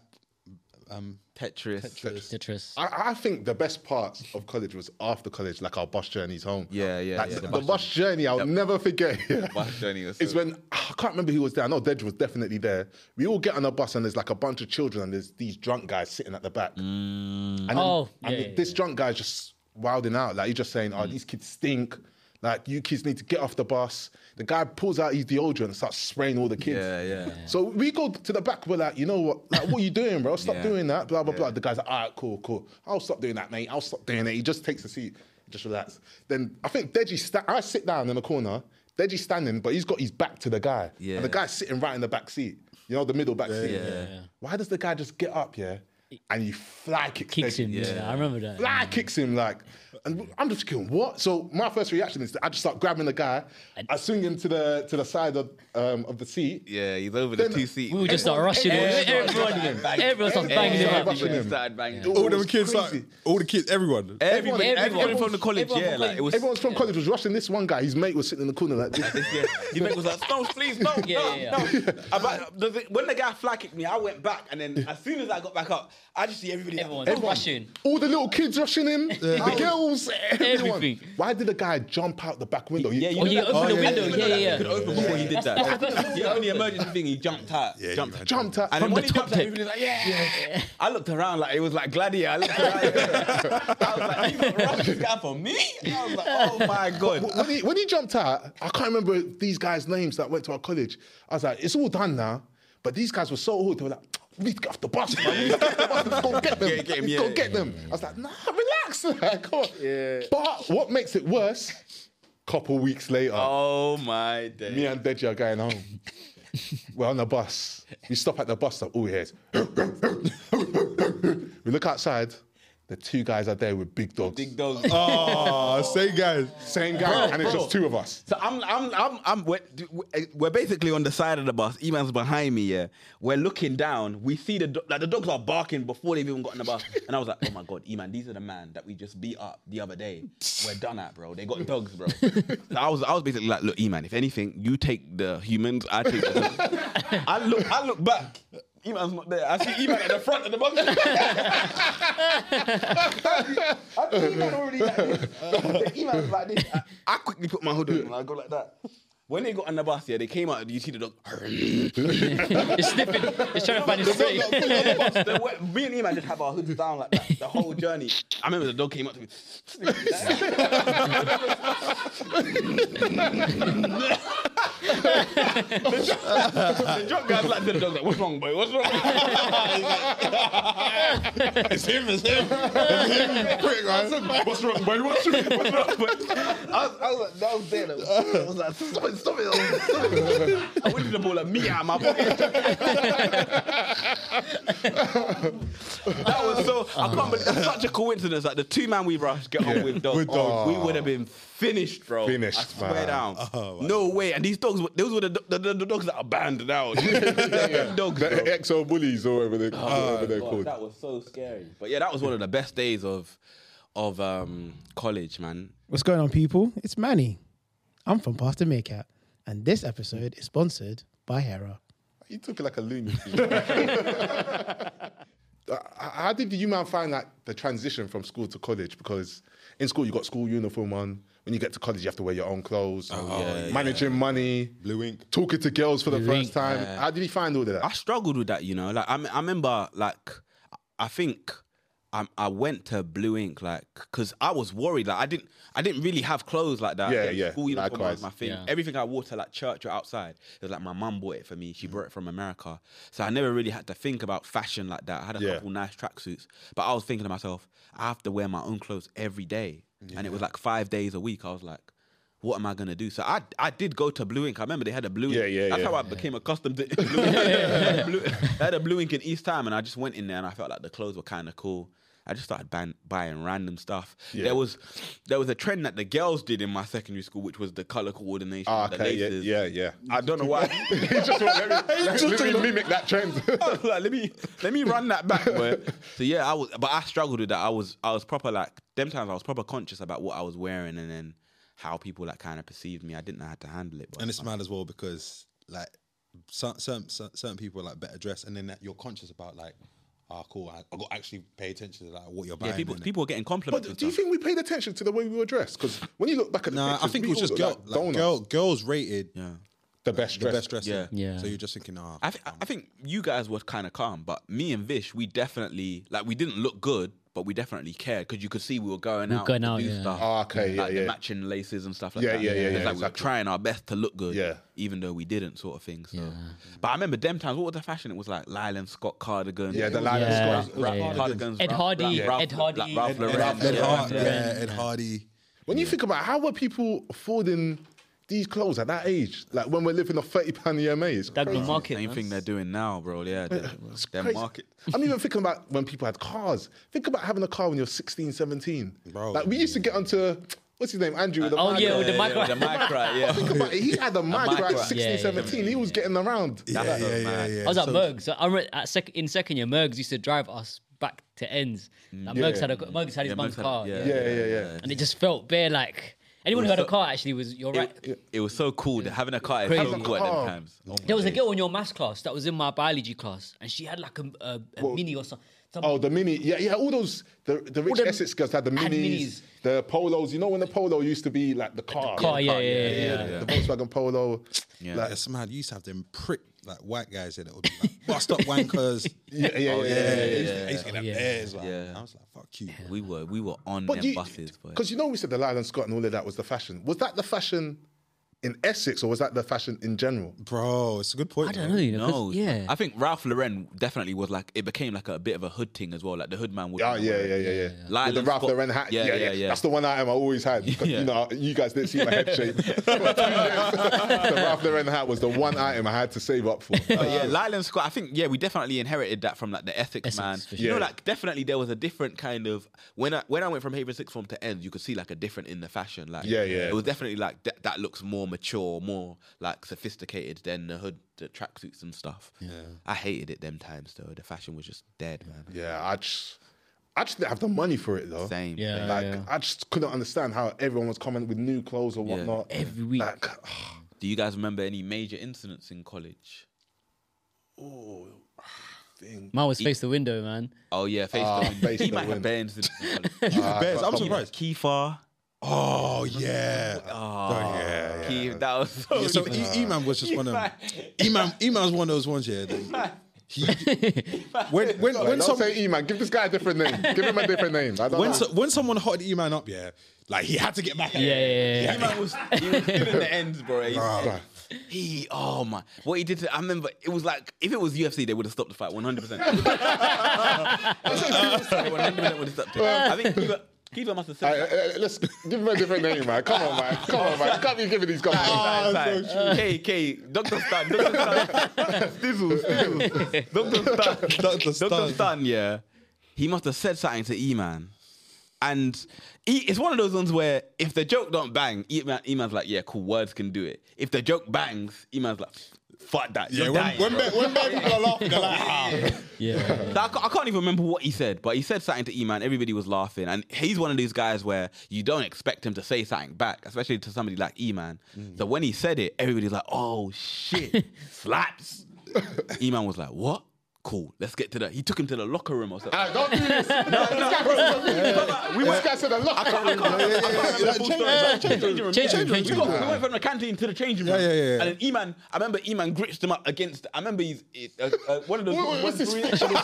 S4: um
S2: Tetris.
S1: Tetris.
S3: I, I think the best parts of college was after college, like our bus journeys home.
S2: Yeah, yeah,
S3: Like,
S2: yeah,
S3: The,
S2: the
S3: the
S2: bus
S3: bus journey, I'll never forget.
S2: Bus journey was
S3: It's
S2: so-
S3: when I can't remember who was there. I know Dej was definitely there. We all get on a bus and there's like a bunch of children and there's these drunk guys sitting at the back. And then-
S1: Oh,
S3: and
S1: yeah, yeah,
S3: this drunk guy's just wilding out. Like he's just saying, "Oh, these kids stink. Like you kids need to get off the bus." The guy pulls out his deodorant and starts spraying all the kids.
S2: Yeah, yeah.
S3: So we go to the back. We're like, you know what? Like, what are you doing, bro? Stop
S2: Yeah.
S3: doing that. Blah blah blah. The guy's like, all right, cool, cool. I'll stop doing that, mate. I'll stop doing it. He just takes a seat, just relax. Then I think Deji. Sta- I sit down in the corner. Deji's standing, but he's got his back to the guy.
S2: Yeah.
S3: And the guy's sitting right in the back seat. You know, the middle back seat.
S2: yeah.
S3: Why does the guy just get up? Yeah. And he fly kicks,
S1: Kicks
S3: Deji.
S1: him. Yeah. I remember that.
S3: Fly kicks him like, and I'm just thinking, what? So my first reaction is I just start grabbing the guy, I swing him to the to the side of um, of the seat.
S2: Yeah, he's over
S3: Then
S2: the two seats.
S1: We would just start rushing him.
S3: Everyone-
S1: Everyone, everyone starts banging him
S3: Everyone
S1: up.
S3: rushing him.
S2: started banging.
S3: It
S4: All them
S3: was
S4: kids,
S3: crazy.
S4: like, all the kids, everyone.
S2: Everyone,
S3: Everyone-
S2: everyone, from the college,
S1: everyone
S2: yeah,
S1: from
S2: like it was.
S3: Everyone's from college was rushing this one guy. His mate was sitting in the corner like this.
S2: Yeah, his mate was like, "Stones, please, no,
S1: Yeah,
S2: no,
S1: yeah,
S2: no." About, the, thing- when the guy fly kicked me, I went back, and then as soon as I got back up, I just see everybody.
S1: Everyone's
S2: Everyone.
S1: rushing.
S3: All the little kids rushing him, the girls, everyone.
S1: Everything.
S3: Why did the guy jump out the back window? He-
S2: Yeah, you
S1: Oh,
S2: know
S1: he
S2: that-
S1: opened the
S4: yeah,
S1: window.
S4: yeah,
S1: Yeah, yeah,
S2: He
S1: yeah.
S2: could open before he did that. The only emergency thing, he jumped out.
S4: Yeah,
S2: jumped
S4: you
S2: out.
S3: jumped out.
S2: And
S1: From
S2: then when
S1: the
S2: he
S1: top
S2: jumped out,
S1: tip.
S2: everybody's like, yeah. I looked around like it was like Gladiator. I looked around. I was like, you got rushed this guy for me? I was like, oh my God.
S3: when he when he jumped out, I can't remember these guys' names that went to our college. I was like, it's all done now. But these guys were so hood. They were like, we need to get off the bus, man. We need to get off the bus. Let's go get them.
S2: Yeah, get him,
S3: Let's
S2: yeah,
S3: go
S2: yeah,
S3: get them. I was like, nah, relax. Like, come on.
S2: Yeah.
S3: But what makes it worse, couple weeks later,
S2: Oh my day.
S3: me and Deji are going home. We're on the bus. We stop at the bus stop. All we hear is... we look outside. the two guys are there with big dogs.
S2: Big dogs.
S4: Oh, same guys.
S3: Same guy, and it's just two of us.
S2: So I'm, I'm, I'm, I'm we're, we're basically on the side of the bus. Eman's behind me. Yeah, we're looking down. We see the do- like the dogs are barking before they've even got in the bus, and I was like, oh my god, Eman, these are the man that we just beat up the other day. We're done at, bro. They got dogs, bro. So I was, I was basically like, look, Eman, if anything, you take the humans, I take the dogs. I look, I look back. Eman's not there. I see Eman at the front of the bus. I think Eman already like this. Eman's like this. I, I quickly put my hood on and I go like that. When they got on the bus, yeah, they came out and you see the dog.
S1: It's sniffing. It's trying to find his prey.
S2: The way- Me and Eman just have our hoods down like that the whole journey. I remember the dog came up to me. The drunk guy's like to the dog, like, what's wrong, boy? What's wrong?
S4: It's him, it's him. It's him. Quick, man.
S3: What's wrong, boy? What's wrong?
S2: What's wrong, boy? I was, I was like, that was there. I was like, stop it, stop it. Stop it. I wanted to pull a meat out of my pocket. That was so, I can't believe, it's such a coincidence. Like the two man we rushed get on with dogs.
S4: With dogs.
S2: We would have been finished, bro.
S3: Finished,
S2: I swear
S3: man.
S2: down.
S4: Oh, man.
S2: No way. And these dogs, were- those were the, the, the, the dogs that are banned now. The dogs, bro.
S3: The X O bullies or whatever, they, whatever they're
S2: God,
S3: called.
S2: that was so scary. But yeah, that was one of the best days of of um, college, man.
S6: What's going on, people? It's Manny. I'm from Pastor Meerkat, and this episode is sponsored by Hera.
S3: You took it like a lunatic. Uh, How did you man find that the transition from school to college? Because in school you got school uniform on. When you get to college, you have to wear your own clothes.
S2: yeah,
S3: managing money,
S4: Blue ink.
S3: talking to girls for the
S1: Blue
S3: first
S1: ink,
S3: time. How did you find all of that?
S2: I struggled with that, you know. Like I, I remember, like I think I, I went to Blue Ink, like because I was worried. Like I didn't, I didn't really have clothes like that.
S3: Yeah,
S2: Like,
S3: yeah,
S2: School uniform
S3: likewise.
S2: was my thing.
S1: Yeah.
S2: Everything I wore to like church or outside, it was like my mum bought it for me. She brought it from America, so I never really had to think about fashion like that. I had a
S3: Yeah.
S2: couple nice tracksuits, but I was thinking to myself, I have to wear my own clothes every day, and it was like five days a week. I was like, what am I gonna do? So I I did go to Blue Ink. I remember they had a Blue Ink.
S3: Yeah, yeah,
S2: That's
S3: yeah.
S2: how I became accustomed to Blue Ink. They had Blue- they had a Blue Ink in East Time, and I just went in there and I felt like the clothes were kind of cool. I just started buying, buying random stuff.
S3: Yeah.
S2: There was there was a trend that the girls did in my secondary school, which was the color coordination.
S3: Ah,
S2: the
S3: okay, yeah,
S2: laces.
S3: yeah, yeah.
S2: I don't know why.
S3: He just want, let me, let, let me mimic that trend.
S2: I was like, let me let me run that back, boy. So yeah, I was, but I struggled with that. I was I was proper like them times. I was proper conscious about what I was wearing and then how people like kind of perceived me. I didn't know how to handle it. But
S4: And it's mad as well because like some, certain certain people are like better dressed, and then that you're conscious about like, ah, cool. I, I got to actually pay attention to like what you're buying.
S2: yeah, people
S4: innit?
S2: people were getting compliments.
S3: But
S2: and
S3: do you
S2: stuff.
S3: think we paid attention to the way we were dressed? Because when you look back at the
S4: Nah,
S3: pictures,
S4: I think
S3: we
S4: it was
S3: all
S4: just
S3: look
S4: girl,
S3: like
S4: like,
S3: donuts.
S4: girl, girls rated
S2: Yeah.
S3: the best
S4: the
S3: dressed.
S4: best dressed.
S2: Yeah.
S1: Yeah.
S4: So you're just thinking, ah,
S2: I, th- I think you guys were kind of calm, but me and Vish, we definitely like we didn't look good, but we definitely cared because you could see we were going
S1: We were
S2: out
S1: going
S2: to
S1: out,
S2: do
S1: yeah.
S2: stuff.
S3: Ah, okay, yeah,
S2: like
S3: yeah.
S2: the matching laces and stuff like
S3: Yeah,
S2: that.
S3: yeah, yeah,
S2: It's
S3: yeah,
S2: like we were
S3: exactly.
S2: trying our best to look good,
S3: Yeah.
S2: even though we didn't, sort of thing. So,
S1: Yeah.
S2: but I remember them times. What was the fashion? It was like Lylan Scott cardigans.
S3: Yeah, the Lylan
S1: Yeah,
S3: Scott.
S1: yeah, yeah.
S2: cardigans.
S1: Ed
S2: Ralph-
S1: Hardy,
S2: Ralph-
S1: Ed Hardy.
S2: like Ralph
S1: Ed-
S2: Lauren.
S4: Ed, Ed,
S2: yeah.
S4: Hard,
S1: Yeah.
S4: yeah, Ed Hardy.
S3: When you think about it, how were people affording these clothes at that age? Like when we're living off thirty pounds E M A, it's
S1: Dagenham
S3: crazy.
S1: Market.
S2: Same
S1: man.
S2: thing they're doing now, bro. Yeah, they're,
S3: It's
S2: they're
S3: crazy.
S2: market.
S3: I'm even thinking about when people had cars. Think about having a car when you're sixteen, seventeen.
S4: Bro.
S3: Like we used to get onto, what's his name? Andrew with the
S1: Oh,
S3: mic.
S1: yeah, with the
S2: Yeah,
S1: micro.
S2: yeah, the micro, yeah.
S3: Think about it. He had a mic
S2: micro.
S3: at sixteen,
S1: Yeah, yeah,
S3: seventeen. He was getting around.
S4: Yeah,
S2: That's
S4: yeah,
S2: so
S4: yeah,
S2: mad.
S4: yeah.
S1: I was at
S4: So-
S1: Mergs. I remember at sec- in second year, Mergs used to drive us back to ends. Like, Mergs
S3: Yeah.
S1: had a Mergs had his
S2: Yeah,
S1: mum's
S2: Mergs had-
S1: car,
S2: yeah.
S3: Yeah, yeah, yeah.
S1: and it just felt bare like anyone who had a car actually was. You're right.
S2: It, it was so cool. that Having a car is
S1: Crazy.
S2: so cool at them
S3: Oh.
S2: times.
S1: There was a girl in your maths class that was in my biology class, and she had like a, a, a
S3: What?
S1: mini or something.
S3: Oh, the mini. Yeah, yeah. All those, the, the rich
S1: them
S3: Essex girls had the
S1: had
S3: minis,
S1: minis.
S3: the polos. You know when the polo used to be like the car?
S1: car, yeah,
S2: car,
S1: yeah,
S2: yeah,
S1: yeah,
S2: yeah,
S1: yeah.
S3: The Volkswagen Polo.
S2: Yeah.
S3: Like,
S4: Yeah, somehow you used to have them prick like white guys in it would be like bust up wankers.
S3: yeah, yeah, yeah,
S4: Oh,
S3: yeah,
S4: yeah,
S3: yeah,
S4: yeah,
S3: yeah.
S4: yeah. I used to get them
S1: Yeah.
S4: airs, like,
S2: Yeah.
S4: I was like, fuck you.
S2: We were we were on
S3: But
S2: them
S3: you,
S2: buses. boy.
S3: because you know we said the Lylan Scott and all of that was the fashion. Was that the fashion in Essex, or was that the fashion in general?
S4: Bro, it's a good point.
S1: I don't know, you know, 'cause-
S2: No,
S1: yeah.
S2: I think Ralph Lauren definitely was like it became like a bit of a hood thing as well. Like the hood man would.
S3: Oh, yeah, yeah, yeah, yeah.
S2: Lylan
S3: With the Ralph
S2: Scott-
S3: Lauren hat.
S2: Yeah, yeah, yeah.
S3: That's the one item I always had. 'Cause,
S2: Yeah.
S3: You know, you guys didn't see my head shape. The Ralph Lauren hat was the one item I had to save up for.
S2: But yeah, Lylan Scott. I think yeah, we definitely inherited that from like the Essex,
S1: Essex,
S2: man.
S1: for
S2: You know,
S3: sure.
S2: like definitely there was a different kind of when I when I went from Haven Sixth Form to Ends, you could see like a different in the fashion. Like
S3: Yeah, yeah.
S2: it was definitely like that. That looks more mature, more like sophisticated than the hood, the tracksuits and stuff. Yeah, I hated it them times though. The fashion was just dead, man.
S3: Yeah, I just, I just didn't have the money for it though.
S2: Same.
S1: Yeah.
S2: same.
S3: Like
S1: yeah.
S3: I just couldn't understand how everyone was coming with new clothes or
S2: Yeah.
S3: whatnot
S1: Every week.
S3: Like,
S2: Do you guys remember any major incidents in college?
S3: oh, thing.
S1: Mine was face the window, man.
S2: Oh yeah, face
S3: Ah,
S2: the window.
S3: Face
S2: He
S3: the
S2: might have
S3: window.
S2: bare incidents in college.
S4: You
S3: Ah,
S4: had bears. I'm
S3: come-
S4: surprised.
S2: Kiefer.
S4: Oh yeah.
S2: Oh,
S4: yeah, yeah.
S2: Keith, that was so.
S4: Yeah, so E- E-Man was just one of them. E-Man, E-Man was one of those ones, yeah. that He, when when
S3: Like,
S4: when
S3: don't
S4: some,
S3: say E-Man. Give this guy a different name. Give him a different name. I don't
S4: when
S3: know.
S4: so, when someone hotted E-Man up, yeah, like he had to get back at
S1: Yeah,
S4: him.
S1: yeah, yeah.
S2: He man was, he was still in the ends, bro. He,
S3: Bruh.
S2: he, oh my, what he did to, I remember, it was like, if it was U F C, they would have stopped the fight one hundred percent. They one hundred percent would have stopped it. I think Kiefer, Kiefer must have
S3: Hey,
S2: said
S3: hey, hey, let's give him a different name, man. Come on, man. Come on, man. You can't be giving these guys.
S2: that. Like, K, K, Doctor Stan, Doctor Stan, Stizzle, Stizzle, Doctor Stan,
S4: Doctor Stan.
S2: Doctor Stan, yeah. He must have said something to E-Man. And E, it's one of those ones where if the joke don't bang, E-Man, E-Man's like, yeah, cool, words can do it. If the joke bangs, E-Man's like, fuck that.
S4: Yeah,
S2: you're
S4: when,
S2: dying,
S4: when,
S2: bro.
S4: bad- when bad people are laughing, they're like, ah.
S1: Yeah.
S2: So I, ca- I can't even remember what he said, but he said something to E-Man. Everybody was laughing. And he's one of these guys where you don't expect him to say something back, especially to somebody like E-Man. So when he said it, everybody's like, oh, shit, slaps. E-Man was like, what? Cool, let's get to the... He took him to the locker room or something.
S3: Ah, don't do this. No, this guy said we this guy said a lot.
S1: Change room, change
S2: We,
S1: room.
S2: got, we went from the canteen to the changing room.
S4: Yeah, yeah, yeah.
S2: And then E-Man, I remember E-Man gritched him up against... I remember he's... Uh, uh, one of those...
S3: What- what's this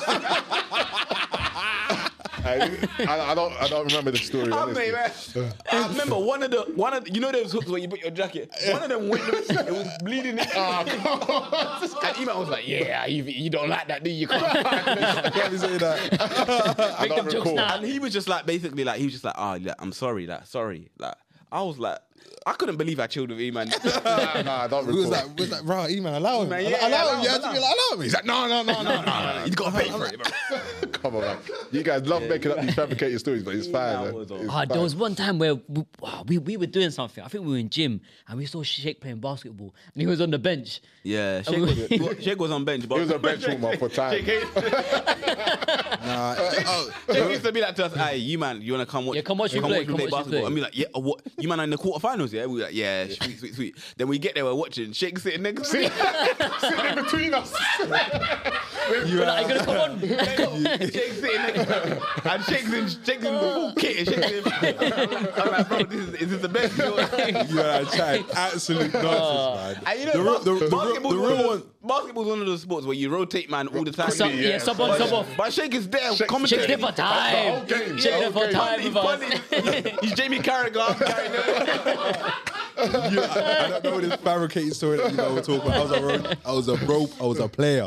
S3: I, I don't. I don't remember the story.
S2: I,
S3: honestly.
S2: man. I remember one of the one of the, you know those hooks where you put your jacket. One of them went, it was bleeding. In. And E-Man was like, "Yeah, you, you don't like that, do you?" Can't.
S4: Can't be saying that.
S3: I
S1: Make
S3: don't
S1: them jokes
S3: recall.
S1: now.
S2: And he was just like, basically, like he was just like, "Oh, yeah, I'm sorry, like sorry." Like I was like, I couldn't believe I chilled with E-Man.
S3: Nah, nah, I don't
S4: We was
S3: recall.
S4: like, we was like, bro, E-Man, allow him.
S2: Man,
S4: allow
S2: yeah, yeah,
S4: allow him.
S2: allow
S4: You
S2: him,
S4: have to be
S2: allow
S4: like, allow him. He's like, no, no, no, no, no.
S2: He's got to pay for it, bro.
S3: Come on, man. You guys love making up these fabricated stories, but it's fine.
S2: that
S3: man.
S2: was all.
S3: It's
S1: Ah, there
S3: fine.
S1: was one time where we, wow, we we were doing something. I think we were in gym and we saw Shake playing basketball and he was on the bench.
S2: Yeah, Shake was, Shake was on bench, but
S3: He was a bench warmer for time.
S2: Shake, Shake,
S4: Nah, oh,
S2: Shake used to be like to us, "Hey, you man, you wanna come watch?
S1: Yeah, come watch me
S2: come
S1: play,
S2: watch me
S1: come
S2: play
S1: watch me
S2: basketball."
S1: play.
S2: And be like, "Yeah, uh, what? You man are in the quarterfinals, yeah?" We were like, "Yeah, sweet, sweet, sweet." Then we get there, we're watching. Shake sitting next to me.
S3: Sitting in between us.
S1: We're like, are you gonna come on?
S2: Shake's sitting next to me. And Shake's in, Shake's in full kit. Shake's in, I'm like, bro, this is, is this the best?
S4: you are trying absolute nonsense, man.
S2: And you know,
S4: The real-
S2: bas-
S4: the- the real-
S2: basketball's
S4: the
S2: one
S4: real
S2: of
S4: one-
S2: those- basketball's one of those sports where you rotate man all the time.
S1: Sub, yeah, sub on, sub off.
S2: But Shake is there,
S3: Shake-
S2: commentating.
S1: Shake's there for
S3: whole
S1: time.
S3: game.
S1: Shake's there for
S3: Okay.
S1: time
S2: He's
S1: with us.
S2: funny. He's Jamie Carragher. I'm Carragher.
S4: You- I, I don't know this fabricated story that you know we're talking about. I was a rope, I was a rope, I was a player.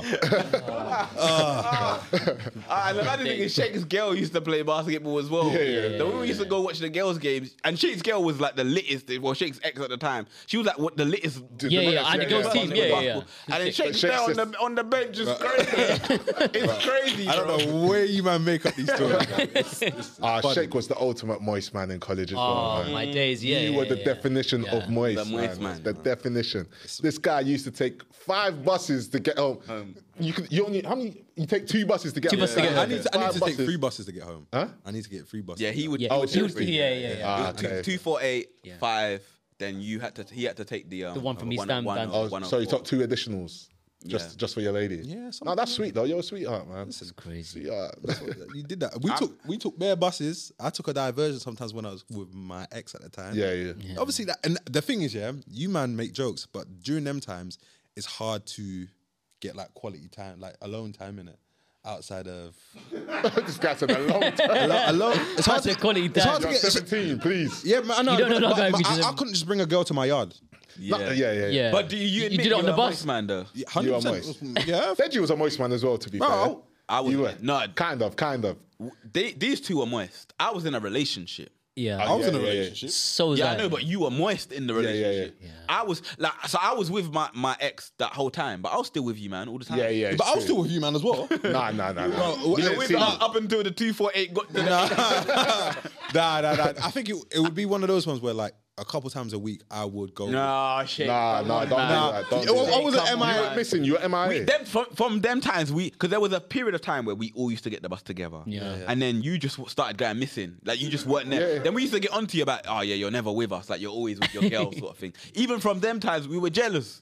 S2: Ah, and another thing is Shake's girl used to play basketball as well.
S3: Yeah, yeah,
S2: So when we used to go watch the girls' games, and Shake's girl was like the littest, well, Shake's ex at the time. She was like what the littest.
S1: Yeah, yeah, and the girls' team. Yeah, yeah, yeah.
S2: And then Shake's
S3: Shake's
S2: there on
S3: just-
S2: the on the bench, just crazy. It's crazy.
S4: I don't
S2: bro.
S4: know where you man make up these stories. Man. It's, it's
S3: Ah,
S4: funny.
S3: Shake was the ultimate moist man in college as well.
S1: Oh,
S3: man.
S1: my days, yeah.
S3: You
S1: yeah,
S3: were the
S1: yeah.
S3: definition
S1: Yeah.
S3: of moist,
S2: The moist
S3: man.
S2: man.
S3: The definition. This guy used to take five buses to get home. you could. You only how many? You take two buses to get
S1: Two
S3: home.
S1: buses to get
S3: Yeah,
S4: I need to, I need
S3: five
S4: to take
S3: buses.
S4: three buses to get home.
S3: Huh?
S4: I need to get three buses.
S2: Yeah, he would.
S1: Yeah,
S2: he
S3: Oh,
S2: would
S1: he
S2: do
S1: was-
S2: three.
S1: yeah, yeah, yeah.
S3: Ah,
S2: Two,
S3: okay.
S2: two, four, eight,
S1: Yeah.
S2: five. Then you had to. He had to take the um,
S1: The one from East
S2: one,
S1: Ham
S2: one,
S1: down.
S3: Oh,
S2: one
S3: so you
S2: four.
S3: took two additionals. Just,
S2: Yeah.
S3: just for your lady.
S4: Yeah,
S3: No,
S4: something
S3: that's sweet though. You're a sweetheart, man.
S1: This is crazy.
S3: Sweetheart.
S4: You did that. We took we took bare buses. I took a diversion sometimes when I was with my ex at the time.
S3: Yeah, yeah.
S4: Obviously, that and the thing is, yeah, you man make jokes, but during them times, it's hard to get like quality time, like alone time in it. outside of
S3: This guy said a long time.
S4: a lot. A lot it's hard
S1: That's
S4: to
S1: a quality
S4: It's hard to
S1: time.
S3: You're
S4: get.
S3: seventeen, please.
S4: Yeah, man, I know.
S1: You don't know
S4: but-
S1: that guy
S4: but
S1: because
S4: I, I
S1: of-
S4: couldn't just bring a girl to my yard.
S3: No, yeah, yeah, yeah.
S1: Yeah.
S2: But do you,
S1: You
S2: admit
S1: did it on
S2: you
S1: the
S2: were a
S1: bus?
S2: moist man though?
S4: Yeah, one hundred percent. Yeah.
S3: Deji was a moist man as well, to be
S4: Bro,
S3: fair.
S2: I was
S3: You were?
S2: no.
S3: Kind of, kind of.
S2: They, these two were moist. I was in a relationship.
S1: Yeah.
S4: I was
S3: Yeah,
S4: in a
S3: yeah, yeah.
S4: relationship.
S1: So was
S2: Yeah,
S1: I.
S2: I know, but you were moist in the
S3: yeah, yeah.
S2: relationship. I was like, so I was with my, my ex that whole time, but I was still with you, man, all the time.
S3: Yeah, yeah.
S4: But I was
S3: true.
S4: still with you, man, as well.
S3: Nah, nah, nah, nah.
S4: Bro,
S3: We
S4: uh,
S3: didn't
S2: With
S3: see
S2: us
S3: that.
S2: up until the two four eight got. To
S4: nah, nah, nah, nah. I think it, it would be one of those ones where, like, a couple times a week, I would go.
S2: Nah, shit.
S3: Nah,
S2: Come
S3: nah,
S2: on,
S3: don't
S2: man.
S3: do that. Don't
S4: I
S3: do
S4: was-
S3: that.
S4: I was at
S2: Come on,
S4: M I A.
S3: You
S2: man.
S3: were missing. You were M I A.
S2: We, them, from, from them times, we because there was a period of time where we all used to get the bus together.
S1: Yeah. Yeah.
S2: And then you just started going missing. Like you just weren't there.
S3: Yeah.
S2: Then we used to get onto you about, oh yeah, you're never with us. Like you're always with your girl, sort of thing. Even from them times, we were jealous.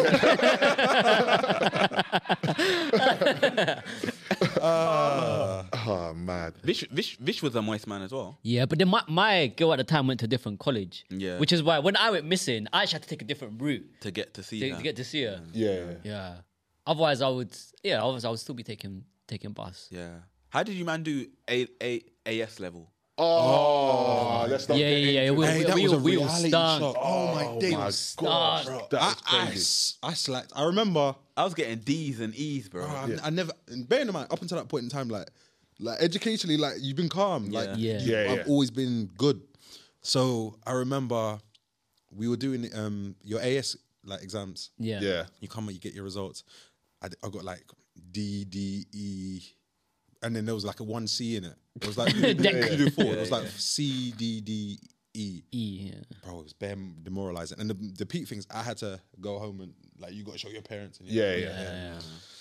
S3: Oh, mad.
S2: Vish, Vish, Vish was a moist man as well.
S1: Yeah, but then my, my girl at the time went to a different college.
S2: Yeah.
S1: Which is why when I went missing, I actually had to take a different route
S2: To get to see
S1: to,
S2: her.
S1: to get to see her.
S3: Yeah.
S1: Yeah. Otherwise, I would. Yeah. Otherwise, I would still be taking taking bus.
S2: Yeah. How did you man do A A A S level?
S3: Oh, let's not
S1: Yeah,
S3: get
S1: yeah, yeah.
S3: into
S1: We,
S4: Hey,
S1: we,
S4: that
S1: we,
S4: was a
S1: we all
S4: reality
S1: stunk.
S4: shock. Oh my days.
S3: my
S1: Stars.
S3: gosh,
S1: Bro.
S3: that
S4: I,
S3: is
S4: I,
S3: crazy.
S4: s- I slacked. I remember.
S2: I was getting D's and E's, bro.
S4: Bro, I, I never. And bearing in mind, up until that point in time, like, like educationally, like you've been calm. Like,
S1: Yeah.
S4: you-
S3: Yeah,
S4: I've
S3: yeah.
S4: always been good. So I remember we were doing um your A S like exams.
S1: Yeah.
S3: Yeah.
S4: You come, you get your results. I, d- I got like D, D, E, and then there was like a one C in it. It was like you
S1: Deck.
S4: do four. It was like C, D, D, E.
S1: E, yeah.
S4: Bro, it was bare demoralizing. And the, the peak things, I had to go home and like you got to show your parents. And
S3: Yeah, yeah.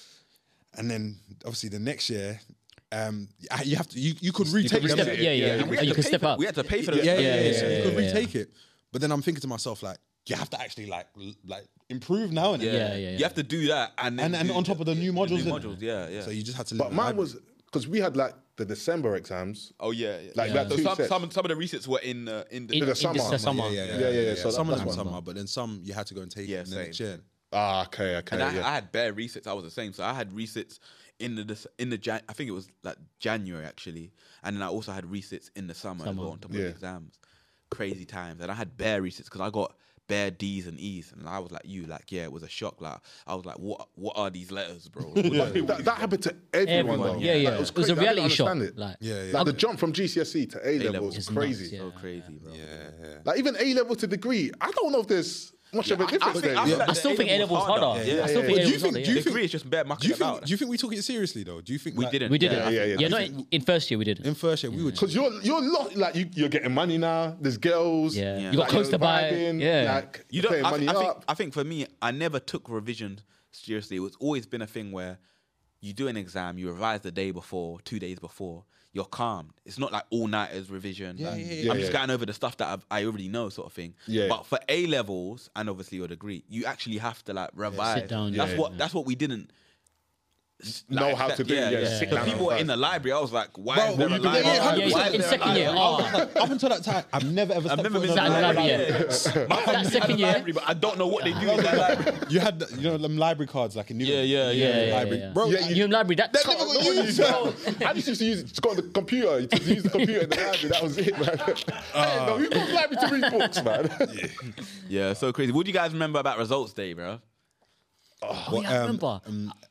S4: And then obviously the next year, um, I- you have to you, you could retake
S1: could
S4: them.
S1: step- yeah, yeah.
S2: And we
S1: Oh,
S2: had
S1: you
S2: to
S1: can
S2: pay
S1: step
S2: for,
S1: up.
S2: We had to pay for the
S4: Yeah, yeah, yeah.
S1: yeah,
S4: so
S1: yeah,
S4: you could
S1: yeah,
S4: retake it. But then I'm thinking to myself like, you have to actually like l- like improve now, innit?
S2: Yeah.
S1: Yeah, yeah, yeah.
S2: You have to do that, and then
S4: And and
S2: do
S4: on top of the new modules,
S2: new
S4: innit?
S2: modules. Yeah, yeah.
S4: So you just had to.
S3: But
S4: live in
S3: mine
S4: library.
S3: was because we had like the December exams.
S2: oh yeah, yeah.
S3: Like,
S2: So
S3: we had two
S2: some,
S3: sets.
S2: some some of the resets were in uh, in the
S1: In,
S3: the
S1: in
S3: summer.
S1: the summer.
S4: Yeah, yeah, yeah.
S3: Yeah, yeah, yeah. So
S4: some
S3: that-
S4: of them
S3: that's
S4: summer,
S3: one.
S4: but then some you had to go and take
S2: Yeah,
S4: in the next
S2: same.
S4: year.
S3: Ah, okay, okay.
S2: and I,
S3: yeah.
S2: I had bare resets. I was the same. So I had resets in the Dec- in the Jan- I think it was like January actually, and then I also had resets in the summer, as
S1: Summer.
S2: well on top of
S3: Yeah.
S2: the exams. Crazy times, and I had bare resets because I got bare D's and E's, and I was like you, like yeah, it was a shock. Like I was like, what what are these letters, bro?
S3: that, that happened to everyone,
S1: Everyone.
S3: though.
S1: Yeah, yeah.
S3: Like,
S1: It was,
S3: crazy.
S1: a
S3: I didn't
S1: reality shock.
S3: understand It.
S1: Like,
S4: Yeah, yeah.
S3: Like the jump from G C S E to A level
S2: level
S3: was
S1: is
S3: crazy.
S1: nuts, yeah.
S2: So crazy, bro.
S4: Yeah, yeah.
S3: Like even A level to degree, I don't know if there's much of a
S2: I- I
S3: difference
S2: think-
S3: there.
S2: I feel
S3: Yeah.
S2: like
S1: I still
S2: the
S1: think A level's harder.
S2: Yeah,
S1: I still
S3: yeah,
S1: think
S3: yeah.
S1: A
S4: Do you
S1: level's
S4: think-
S1: harder.
S4: do you
S1: yeah.
S2: The degree is just bare
S4: Do
S2: mucking
S4: you think?
S2: about.
S4: Do you think we took it seriously though? Do you think
S2: We
S4: like,
S2: didn't.
S1: We did
S2: Yeah,
S1: it.
S3: yeah, yeah.
S1: Yeah, not in, in first year we did.
S4: in first year? We would.
S3: Because you're you're lo- like you, you're getting money now. There's girls.
S1: Yeah.
S2: Yeah.
S1: You got
S3: like,
S1: close
S3: you're
S1: to buy.
S3: vibing,
S1: Yeah.
S3: Like
S2: You don't.
S3: paying
S2: I,
S3: money
S2: I think.
S3: up.
S2: I think for me, I never took revision seriously. It's always been a thing where you do an exam, you revise the day before, two days before. You're calm. It's not like all nighters revision.
S4: Yeah,
S2: like,
S4: yeah, yeah,
S2: I'm
S3: yeah.
S2: just going over the stuff that I've, I already know, sort of thing.
S3: Yeah.
S2: But for A levels and obviously your degree, you actually have to like revise.
S1: Sit down,
S2: That's
S1: yeah,
S2: what.
S1: yeah.
S2: That's what we didn't.
S3: Know how to do, yeah, sit
S2: So
S3: down
S2: people were
S3: first.
S2: in the library. I was like, why
S4: Bro,
S2: is there
S4: you
S2: a
S4: do that,
S2: library?
S4: yeah,
S1: Yeah, you
S2: Why
S1: said
S2: is
S1: in
S2: there a
S1: second year.
S2: library?
S1: Oh,
S4: Up until that time, I've never ever.
S2: I've
S4: stepped
S2: never
S4: foot
S2: been
S4: in
S1: sat in the
S4: a
S1: library,
S2: Yeah.
S1: yeah.
S2: My
S1: That
S2: family's
S1: second
S2: at the
S1: year-
S2: library, but I don't know what they do in that library.
S4: You had, the, you know, them library cards like in New
S2: Yeah, yeah,
S1: yeah, yeah,
S4: library,
S1: yeah.
S4: bro.
S3: Yeah,
S1: you in library that.
S3: No one used it. I just used to use it to go on the computer. To use the computer in the library. That was it, man. I didn't know who goes to the library to read books, man.
S2: Yeah, so crazy. What do you guys remember about results day, bro?
S1: Oh, yeah, I remember.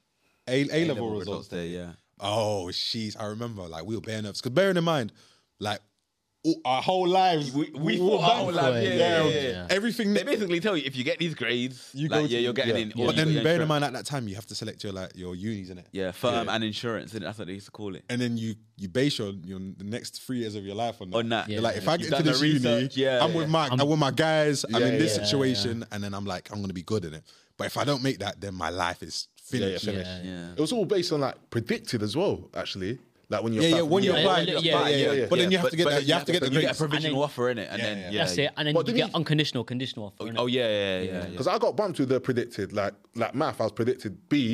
S4: A A level
S2: Level
S4: results.
S2: day, yeah.
S4: Oh, jeez, I remember. Like we were bare nervous because bearing in mind, like all, our whole lives,
S2: We, we
S4: were
S2: thought our whole
S4: back
S2: life,
S1: for
S2: yeah,
S1: it.
S2: yeah, yeah,
S1: Yeah.
S2: yeah.
S4: everything.
S2: They basically tell you if you get these grades,
S4: You
S2: like,
S4: go
S2: yeah,
S4: to-
S2: you're getting
S3: yeah.
S2: in.
S4: But
S2: or you
S4: then
S2: got your
S4: bearing in
S2: insurance.
S4: mind at that time, you have to select your like your unis in it.
S2: Yeah, firm
S4: Yeah.
S2: and insurance, innit? That's what they used to call it.
S4: And then you you base your, your the next three years of your life on that.
S2: On that.
S4: You're
S1: Yeah.
S4: like, if I
S2: You've
S4: get to
S2: done
S4: this
S2: the
S4: uni,
S2: research, yeah,
S4: I'm
S2: yeah.
S4: with my I'm, with my guys. I'm
S3: Yeah,
S4: in this
S3: yeah,
S4: situation, and then I'm like, I'm gonna be good in it. But if I don't make that, then my life is finished.
S3: yeah,
S1: Yeah,
S2: Yeah.
S3: It was all based on like predicted as well, actually. Like when you
S4: Yeah,
S3: apply
S4: yeah,
S3: for
S4: when you
S3: uni.
S4: apply,
S1: yeah,
S4: yeah,
S1: yeah,
S4: yeah,
S3: yeah.
S4: But then you have to get
S2: but
S4: that.
S2: then
S4: You have to get the
S2: you get a
S4: grades.
S2: provisional
S1: And then-
S2: offer in it, and
S4: Yeah,
S2: then
S4: yeah.
S2: yeah,
S1: That's it. And then
S3: But
S1: you
S3: did
S1: get
S3: he-
S1: unconditional, conditional offer. innit?
S2: Oh yeah, yeah, yeah. yeah, yeah.
S3: Because I got bumped with the predicted, like like math, I was predicted B,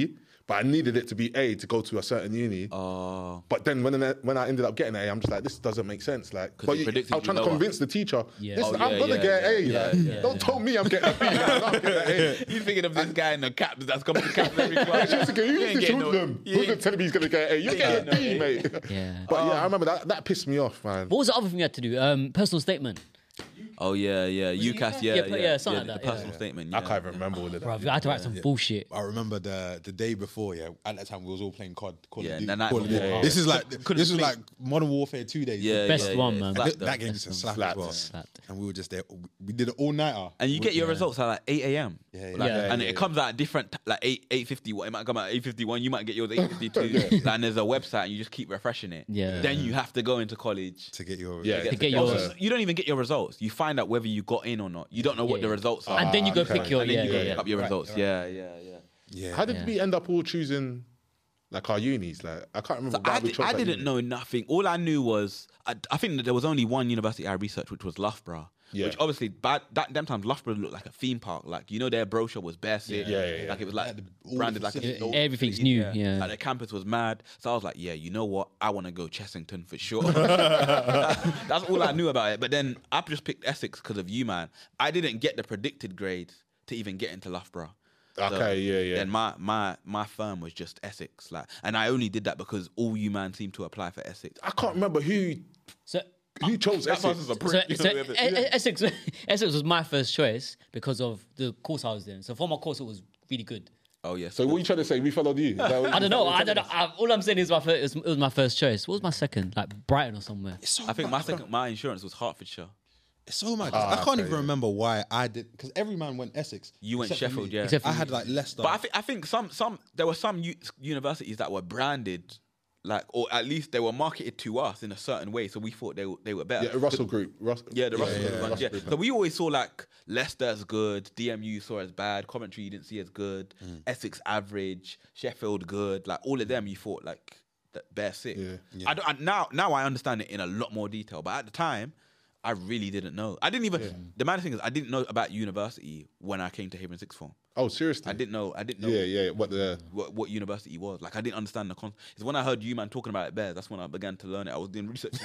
S3: but I needed it to be A to go to a certain uni.
S2: Oh.
S3: But then when I, when I ended up getting an A, I'm just like, this doesn't make sense. Like, but
S2: they
S3: you,
S2: predicted
S3: I was
S2: you
S3: trying to
S2: lower.
S3: convince the teacher,
S1: Yeah.
S3: listen,
S2: Oh,
S3: I'm
S2: yeah,
S3: gonna
S2: yeah,
S3: get an A.
S2: yeah,
S3: like,
S2: yeah,
S3: don't tell me I'm getting a B. Like, I'm getting an A.
S2: He's thinking of this guy in the cap that's coming to cap every class.
S3: She was thinking,
S2: You
S3: who's
S2: ain't
S3: this
S2: getting no-
S3: hoodlum?
S2: you
S3: Who's
S2: ain't-
S3: telling me he's gonna get an A? You're getting a B, mate.
S1: Yeah.
S3: But yeah, I remember that that pissed me off, man.
S1: What was the other thing you had to do? Um, personal statement.
S2: Oh yeah, yeah. UCAS, yeah,
S1: Yeah,
S2: yeah,
S1: but yeah, something
S2: the
S1: like that, yeah.
S2: personal statement.
S3: I
S2: Yeah.
S3: can't even remember all of that.
S1: Bro, I had to write some bullshit.
S4: I remember the the day before, yeah. At that time, we was all playing C O D. Call
S2: Yeah,
S4: of Duty,
S2: the night
S4: Call of
S2: before.
S4: Duty.
S2: Yeah, yeah.
S4: This is like
S2: Couldn't
S4: this was
S2: sleep.
S4: like Modern Warfare two days.
S2: Yeah,
S1: Best
S2: yeah,
S1: one,
S2: yeah.
S1: man.
S2: Slap
S4: That,
S2: though.
S4: that game used to slap as
S3: Slapped.
S4: well.
S1: Slapped.
S4: And we were just there. We did it all nighter.
S2: And you get your results at like eight a.m.
S4: Yeah, yeah.
S2: Like,
S1: Yeah.
S2: and
S3: Yeah,
S2: it
S3: yeah.
S2: comes out at different t- like eight eight fifty. What it might come out at eight fifty one. You might get yours eight fifty two. Like, and there's a website and you just keep refreshing it.
S1: Yeah.
S2: Then you have to go into college.
S4: To get your
S3: Yeah.
S1: To get
S2: Oh,
S1: your-
S2: so you don't even get your results. You find out whether you got in or not. You don't know what
S1: Yeah,
S2: the
S1: yeah.
S2: results are.
S1: And then you go
S3: okay.
S1: pick your
S2: And then
S1: yeah,
S2: you
S1: yeah,
S2: go
S1: yeah.
S2: pick up your
S1: Right,
S2: results.
S1: right.
S2: Yeah, yeah, yeah.
S4: yeah.
S3: How did
S1: Yeah.
S3: we end up all choosing like our unis? Like I can't remember
S2: So
S3: why
S2: I,
S3: we
S2: did,
S3: chose
S2: I
S3: that
S2: didn't
S3: uni.
S2: know nothing. All I knew was I, I think that there was only one university I researched, which was Loughborough.
S3: Yeah.
S2: Which obviously, bad, that them times Loughborough looked like a theme park. Like you know, their brochure was bare sick.
S3: Yeah, yeah, yeah.
S2: Like it was like
S4: Yeah, the- all
S2: branded
S4: the
S2: like a,
S4: facilities.
S1: Everything's new, yeah.
S2: Like the campus was mad. So I was like, yeah, you know what? I want to go Chessington for sure. That's all I knew about it. But then I just picked Essex because of you, man. I didn't get the predicted grades to even get into Loughborough.
S3: Okay, yeah, yeah.
S2: Then my my my firm was just Essex, like, and I only did that because all you man seemed to apply for Essex.
S3: I can't remember who
S1: So,
S3: who chose
S2: That
S3: Essex.
S2: person's a
S1: so,
S2: prick.
S1: so E- E- Essex, Essex was my first choice because of the course I was doing. So for my course, it was really good.
S2: Oh yes.
S3: So what are you trying to say? We followed you? Is that what
S1: I
S3: you-
S1: don't know.
S3: what
S1: I
S3: you
S1: don't know. I, all I'm saying is my first, it, was, it was my first choice. What was my second? Like Brighton or somewhere.
S4: It's so
S2: I think
S4: mad.
S2: my second my insurance was Hertfordshire.
S4: It's so mad. 'cause
S3: Ah,
S4: I can't
S3: okay,
S4: even
S3: yeah.
S4: remember why I did. Because every man went Essex.
S2: You went
S4: except for
S2: Sheffield,
S4: me.
S2: yeah.
S1: Except for
S4: I
S1: you.
S4: had like Leicester.
S2: But I think I think some some there were some u- universities that were branded like, or at least they were marketed to us in a certain way, so we thought they were, they were better.
S3: Yeah, Russell Group. Russ,
S2: Yeah, the Russell
S3: yeah,
S2: Group
S3: yeah,
S2: ones,
S3: Russell
S2: yeah.
S3: Group,
S2: So we always saw like Leicester as good, D M U saw as bad, Coventry you didn't see as good,
S3: Mm.
S2: Essex average, Sheffield good. Like all of them, you thought like that bare sick.
S3: Yeah.
S2: I don't, I, now now I understand it in a lot more detail, but at the time. I really didn't know. I didn't even. The main thing is, I didn't know about university when I came to Haven Sixth Form.
S3: Oh, seriously?
S2: I didn't know. I didn't know.
S3: Yeah, yeah. What the?
S2: What, what university was like? I didn't understand the concept. It's when I heard you man talking about it there. That's when I began to learn it. I was doing research.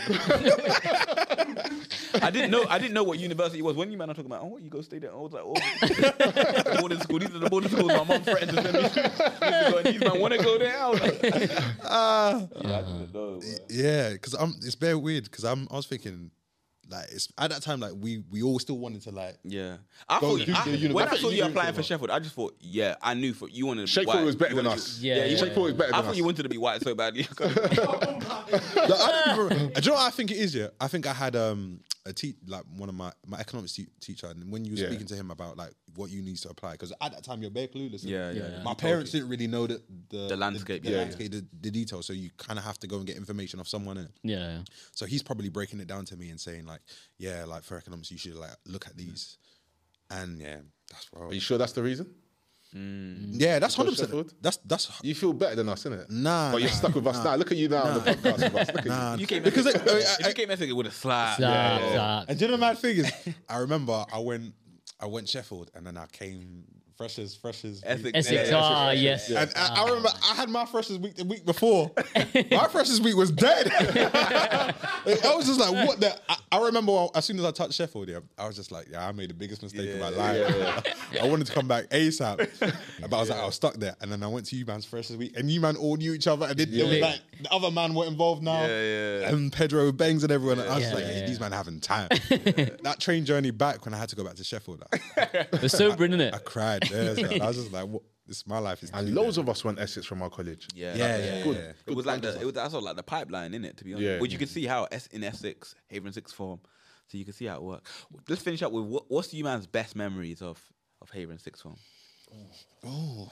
S2: I didn't know. I didn't know what university was. When you man are talking about, oh, you go stay there. I was like, oh, boarding school. These are the boarding schools my mum threatened to send me to go. And these man want to go there. I was like, ah, yeah, I didn't know. bro.
S4: Yeah, because I'm. It's very weird because I'm. I was thinking, like, it's at that time, like we we all still wanted to like.
S2: Yeah, I
S3: Go
S2: thought
S3: do
S2: you, I,
S3: the uni-
S2: when
S3: I
S2: I
S3: thought
S2: saw
S3: you
S2: you
S3: knew
S2: applying
S3: it
S2: for
S3: was-
S2: Sheffield, I just thought, yeah, I knew for you wanted. to be
S3: Shake
S2: white.
S3: thought it was better
S2: You
S3: than
S2: wanted
S3: us.
S2: to-
S1: Yeah,
S2: yeah, you
S1: yeah,
S3: Shake
S2: wanted-
S3: thought it was better
S2: I
S3: than
S2: thought
S3: us.
S2: you wanted to be white so badly.
S4: No, I don't even, do you know what I think it is? Yeah, I think I had um a te- like one of my my economics te- teacher, and when you were
S3: Yeah.
S4: speaking to him about like what you need to apply, because at that time you're bare clueless.
S2: Yeah, yeah,
S1: yeah.
S4: My
S2: He
S4: parents
S2: told you.
S4: didn't really know the the,
S2: The landscape,
S4: the,
S2: yeah,
S4: landscape, the, the details. So you kind of have to go and get information off someone. Innit?
S1: Yeah.
S4: So he's probably breaking it down to me and saying like, yeah, like for economics you should like look at these, and yeah, that's what. I
S3: Are
S4: was-
S3: you sure that's the reason?
S4: yeah, that's hundred percent.
S3: Sheffield?
S4: That's that's
S3: You feel better than us, innit?
S4: Nah,
S3: But you're
S4: nah,
S3: stuck with us now. Look at you now on the podcast with us. Look at
S4: nah.
S3: you.
S2: You came
S4: Because
S2: because
S4: it- uh,
S2: if
S4: I-
S2: you came Essex, it would have slapped.
S1: Slap,
S3: yeah.
S1: slap.
S4: And do you know the mad thing is, I remember I went, I went Sheffield, and then I came freshers, freshers.
S2: Essex,
S1: Essex.
S2: yeah,
S1: Ah, yes.
S4: And I, I remember I had my freshers week the week before. My freshers week was dead. I was just like, what the? I, I remember as soon as I touched Sheffield, yeah, I was just like, yeah, I made the biggest mistake of my life. I wanted to come back ASAP, but I was like, I was stuck there. And then I went to you man's freshers week, and you man all knew each other, and then there was
S1: Yeah.
S4: like the other man were involved now,
S2: Yeah, yeah.
S4: and Pedro Bangs and everyone. And I was
S1: Yeah,
S4: just like,
S1: yeah,
S4: yeah,
S1: yeah.
S4: these men having time. That train journey back when I had to go back to Sheffield, I,
S1: It's sobering, isn't
S4: I
S1: it?
S4: cried. There, so I was just like, what? This my life is.
S3: And loads of us went Essex from our college.
S2: Yeah,
S4: Yeah,
S2: that-
S4: yeah,
S3: Good.
S4: yeah.
S2: It was like the it was also like the pipeline in it, to be honest.
S3: Yeah.
S2: Which you could see how es- in Essex, Haven Sixth Form, so you can see how it worked. Let's finish up with what, what's you man's best memories of of Haven Sixth Form.
S4: Oh,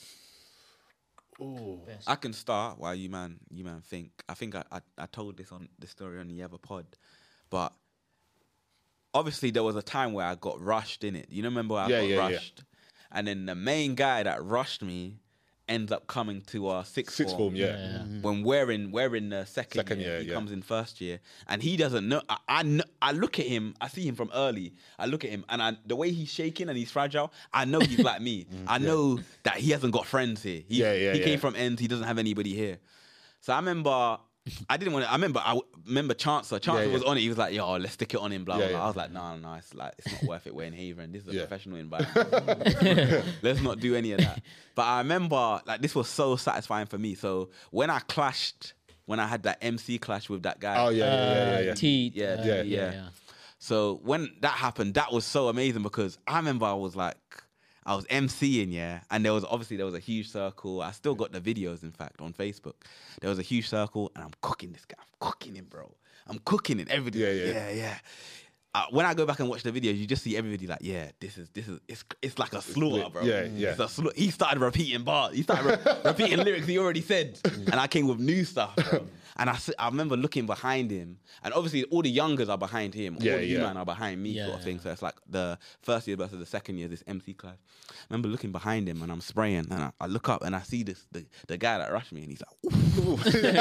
S2: I can start while you man you man think. I think I, I, I told this on this story on the other pod, but obviously there was a time where I got rushed in it. You know, remember I
S3: Yeah,
S2: got
S3: yeah, yeah.
S2: rushed, and then the main guy that rushed me ends up coming to our sixth,
S3: Sixth form, yeah.
S1: Yeah.
S2: When we're in we're in the second,
S3: Second
S2: year,
S3: year,
S2: he
S3: yeah.
S2: comes in first year, and he doesn't know. I, I kn- I look at him, I see him from early. I look at him, and I, the way he's shaking and he's fragile, I know he's like me. I know that he hasn't got friends here. He,
S3: Yeah, yeah,
S2: He
S3: yeah.
S2: came from ends. He doesn't have anybody here. So I remember. I didn't want to. I remember. I w- remember Chancellor. Chancellor
S3: Yeah,
S2: was
S3: yeah.
S2: on it. He was like, "Yo, let's stick it on him." Blah blah.
S3: Yeah,
S2: blah.
S3: yeah.
S2: I was like, "No, no, no. It's like it's not worth it. We're in Haven. This is a
S3: Yeah.
S2: professional environment. Let's not do any of that." But I remember, like, this was so satisfying for me. So when I clashed, when I had that M C clash with that guy.
S3: Oh yeah, yeah, yeah, yeah. yeah.
S1: T.
S2: Yeah,
S1: uh,
S2: yeah,
S3: yeah.
S2: yeah. So when that happened, that was so amazing because I remember I was like, I was MCing, yeah, and there was obviously there was a huge circle. I still got the videos, in fact, on Facebook. There was a huge circle, and I'm cooking this guy. I'm cooking him, bro. I'm cooking it. Everybody,
S3: Yeah, yeah.
S2: yeah, yeah. Uh, when I go back and watch the videos, you just see everybody like, yeah, this is this is it's it's like a slaughter,
S3: lit.
S2: bro.
S3: Yeah, yeah.
S2: It's a slaughter. He started repeating bars. He started re- repeating lyrics he already said, and I came with new stuff, bro. And I, s- I remember looking behind him, and obviously all the youngers are behind him,
S3: Yeah,
S2: all the
S3: yeah.
S2: man are behind me,
S1: Yeah,
S2: sort of
S1: yeah.
S2: thing. So it's like the first year versus the second year, this M C class. I remember looking behind him, and I'm spraying, and I, I look up, and I see this the, the guy that rushed me, and he's like, ooh.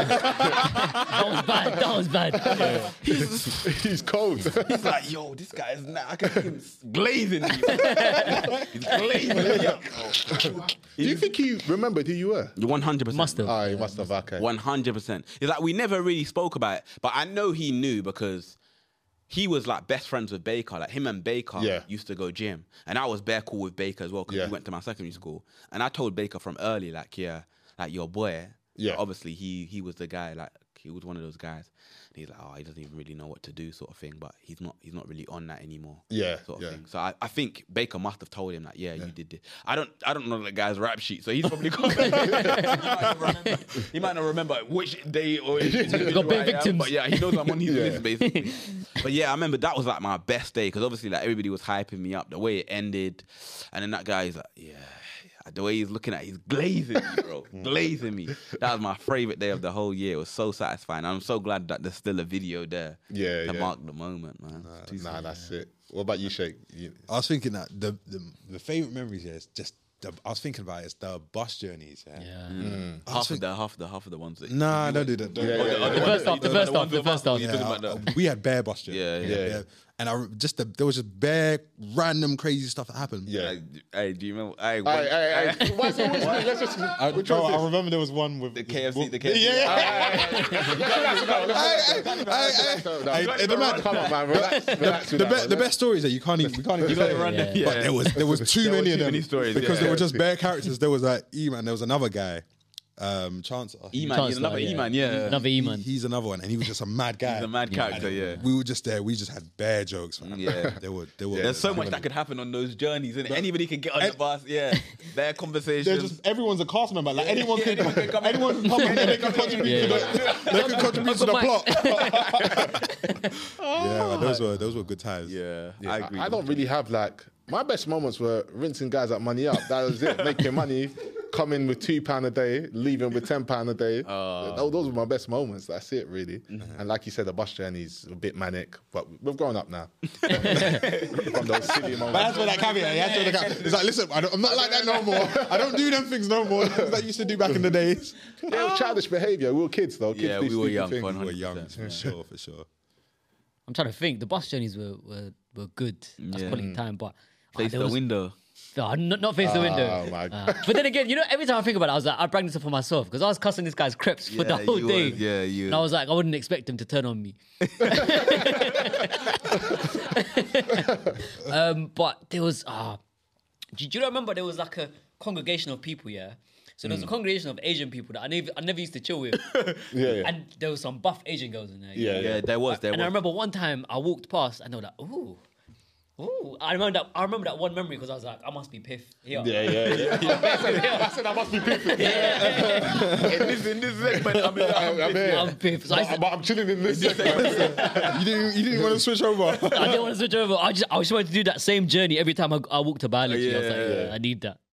S1: That was bad. That was bad.
S2: he's,
S3: He's cold.
S2: he's like, yo, this guy is now, I can see him glazing me. He's glazing me up.
S3: Do you think he remembered who you were?
S2: one hundred percent.
S1: Must have.
S3: Oh, he must have. Okay.
S2: One hundred percent. It's like we never really spoke about it, but I know he knew because he was like best friends with Baker. Like him and Baker
S3: Yeah.
S2: used to go gym, and I was bare cool with Baker as well because
S3: Yeah.
S2: he went to my secondary school. And I told Baker from early, like, yeah, like your boy.
S3: Yeah.
S2: Obviously, he he was the guy. Like he was one of those guys. And he's like, oh, he doesn't even really know what to do, sort of thing. But he's not he's not really on that anymore.
S3: Yeah,
S2: Sort of
S3: yeah.
S2: thing. So I, I think Baker must have told him like, yeah, you did this. I don't I don't know the guy's rap sheet, so he's probably got. he, might not remember, he might not remember which day or
S1: Got bare victims.
S2: but yeah, he knows I'm on his
S3: Yeah.
S2: list basically. But yeah, I remember that was like my best day because obviously like everybody was hyping me up the way it ended, and then that guy is like, yeah. The way he's looking at it, he's glazing me, bro. glazing me. That was my favorite day of the whole year. It was so satisfying. I'm so glad that there's still a video there
S3: Yeah,
S2: to
S3: yeah.
S2: mark the moment, man.
S3: Nah, that's it. What about you, Sheikh? You,
S4: I was thinking that the the, the favorite memories here is just the, I was thinking about it, it's the bus journeys. Yeah.
S1: Yeah.
S2: half of the half of the half of the ones that
S4: Nah, don't do that. Don't
S3: Yeah,
S4: do
S3: yeah,
S4: that.
S3: yeah.
S1: The first half. The first half. The first half.
S2: You're talking about the-
S4: Uh, we had bare bus journeys.
S2: Yeah,
S4: We
S2: yeah,
S4: had
S3: yeah.
S4: bare- And I re- just the, there was just bare random crazy stuff that happened.
S3: yeah.
S2: Like, hey, do you remember? Hey,
S3: Hey, hey, hey. What's the which one? Let's just.
S4: I,
S3: Which
S4: bro,
S3: one's
S4: I
S3: this?
S4: remember there was one with
S2: the K F C, the K F C.
S4: Yeah,
S3: Hey,
S4: hey, the man-
S3: Come on, man. Relax. Relax with
S4: the,
S3: that,
S4: be,
S3: man.
S4: the best stories that you can't even we can't even say.
S2: run
S1: them.
S2: Yeah.
S4: But there was there was too
S2: There were
S4: many
S2: too
S4: of them
S2: many stories,
S4: because
S2: yeah.
S4: there were just bare characters. There was like E-Man, there was another guy, um, Chancellor.
S2: E-Man, he's
S1: Chancellor,
S2: another
S1: yeah.
S2: E-Man, yeah.
S1: Another
S4: He-
S1: E-man.
S4: he's another one, and he was just a mad guy.
S2: He's a mad character,
S4: And
S2: yeah.
S4: We were just there. We just had bare jokes, man.
S2: Yeah.
S4: there were there were.
S2: There's so much that could happen on those journeys, and anybody could get on the bus, yeah. Their conversations.
S4: There's just everyone's a cast member. Like anyone
S2: Yeah,
S4: can,
S2: anyone can come in.
S4: anyone can come in and they can contribute to the, they can contribute to the
S1: Uncle
S4: plot. yeah, man, those were those were good times.
S2: yeah,
S3: Yeah,
S2: I
S3: I,
S2: agree.
S3: I don't really have like my best moments were rinsing guys at money up. That was it, making money, coming with two pound a day, leaving with ten pound a day. Those, those were my best moments. That's it, really. And like you said, the bus journey's a bit manic, but we've grown up now. From those silly moments.
S4: But that's where that caveat. He had to the caveat. It's like, listen, I don't, I'm not like that no more. I don't do them things no more. Things that I used to do back in the days.
S3: Yeah, it was childish behaviour. We were kids though. Kids
S2: Yeah,
S3: do
S2: we were
S3: stupid
S2: young,
S3: things.
S2: one
S4: We were young,
S2: one hundred percent,
S4: for sure, for sure.
S1: I'm trying to think. The bus journeys were were, were good. That's
S2: Yeah.
S1: quality time, but ah,
S2: Face
S1: there
S2: the
S1: was-
S2: window.
S1: No, not, not face the window.
S3: Oh, my
S1: Uh, but then again, you know, every time I think about it, I was like, I bring this up for myself because I was cussing this guy's creps for the
S2: Yeah,
S1: whole
S2: you
S1: day.
S2: was, yeah, you
S1: And I was like, I wouldn't expect him to turn on me. um, but there was, ah, do, do you remember there was like a congregation of people, yeah? So there was a congregation of Asian people that I never, I never used to chill with.
S3: Yeah, yeah.
S1: And there was some buff Asian girls in there.
S3: Yeah,
S2: Yeah, there was, there
S1: And I
S2: was.
S1: remember one time I walked past and they were like, ooh. Ooh, I remember that. I remember that one memory because I was like, I must be piff here.
S3: Yeah, yeah, yeah. I said I must be piffy.
S2: in this, in this segment, I mean, I'm,
S3: I'm here.
S1: I'm piff. So I,
S3: But,
S1: said-
S3: but I'm chilling in this segment.
S4: You didn't, you didn't want to switch over.
S1: I didn't want to switch over. I just, I just wanted to do that same journey every time I, I walked to biology. I was like,
S2: Yeah.
S1: yeah, I need that.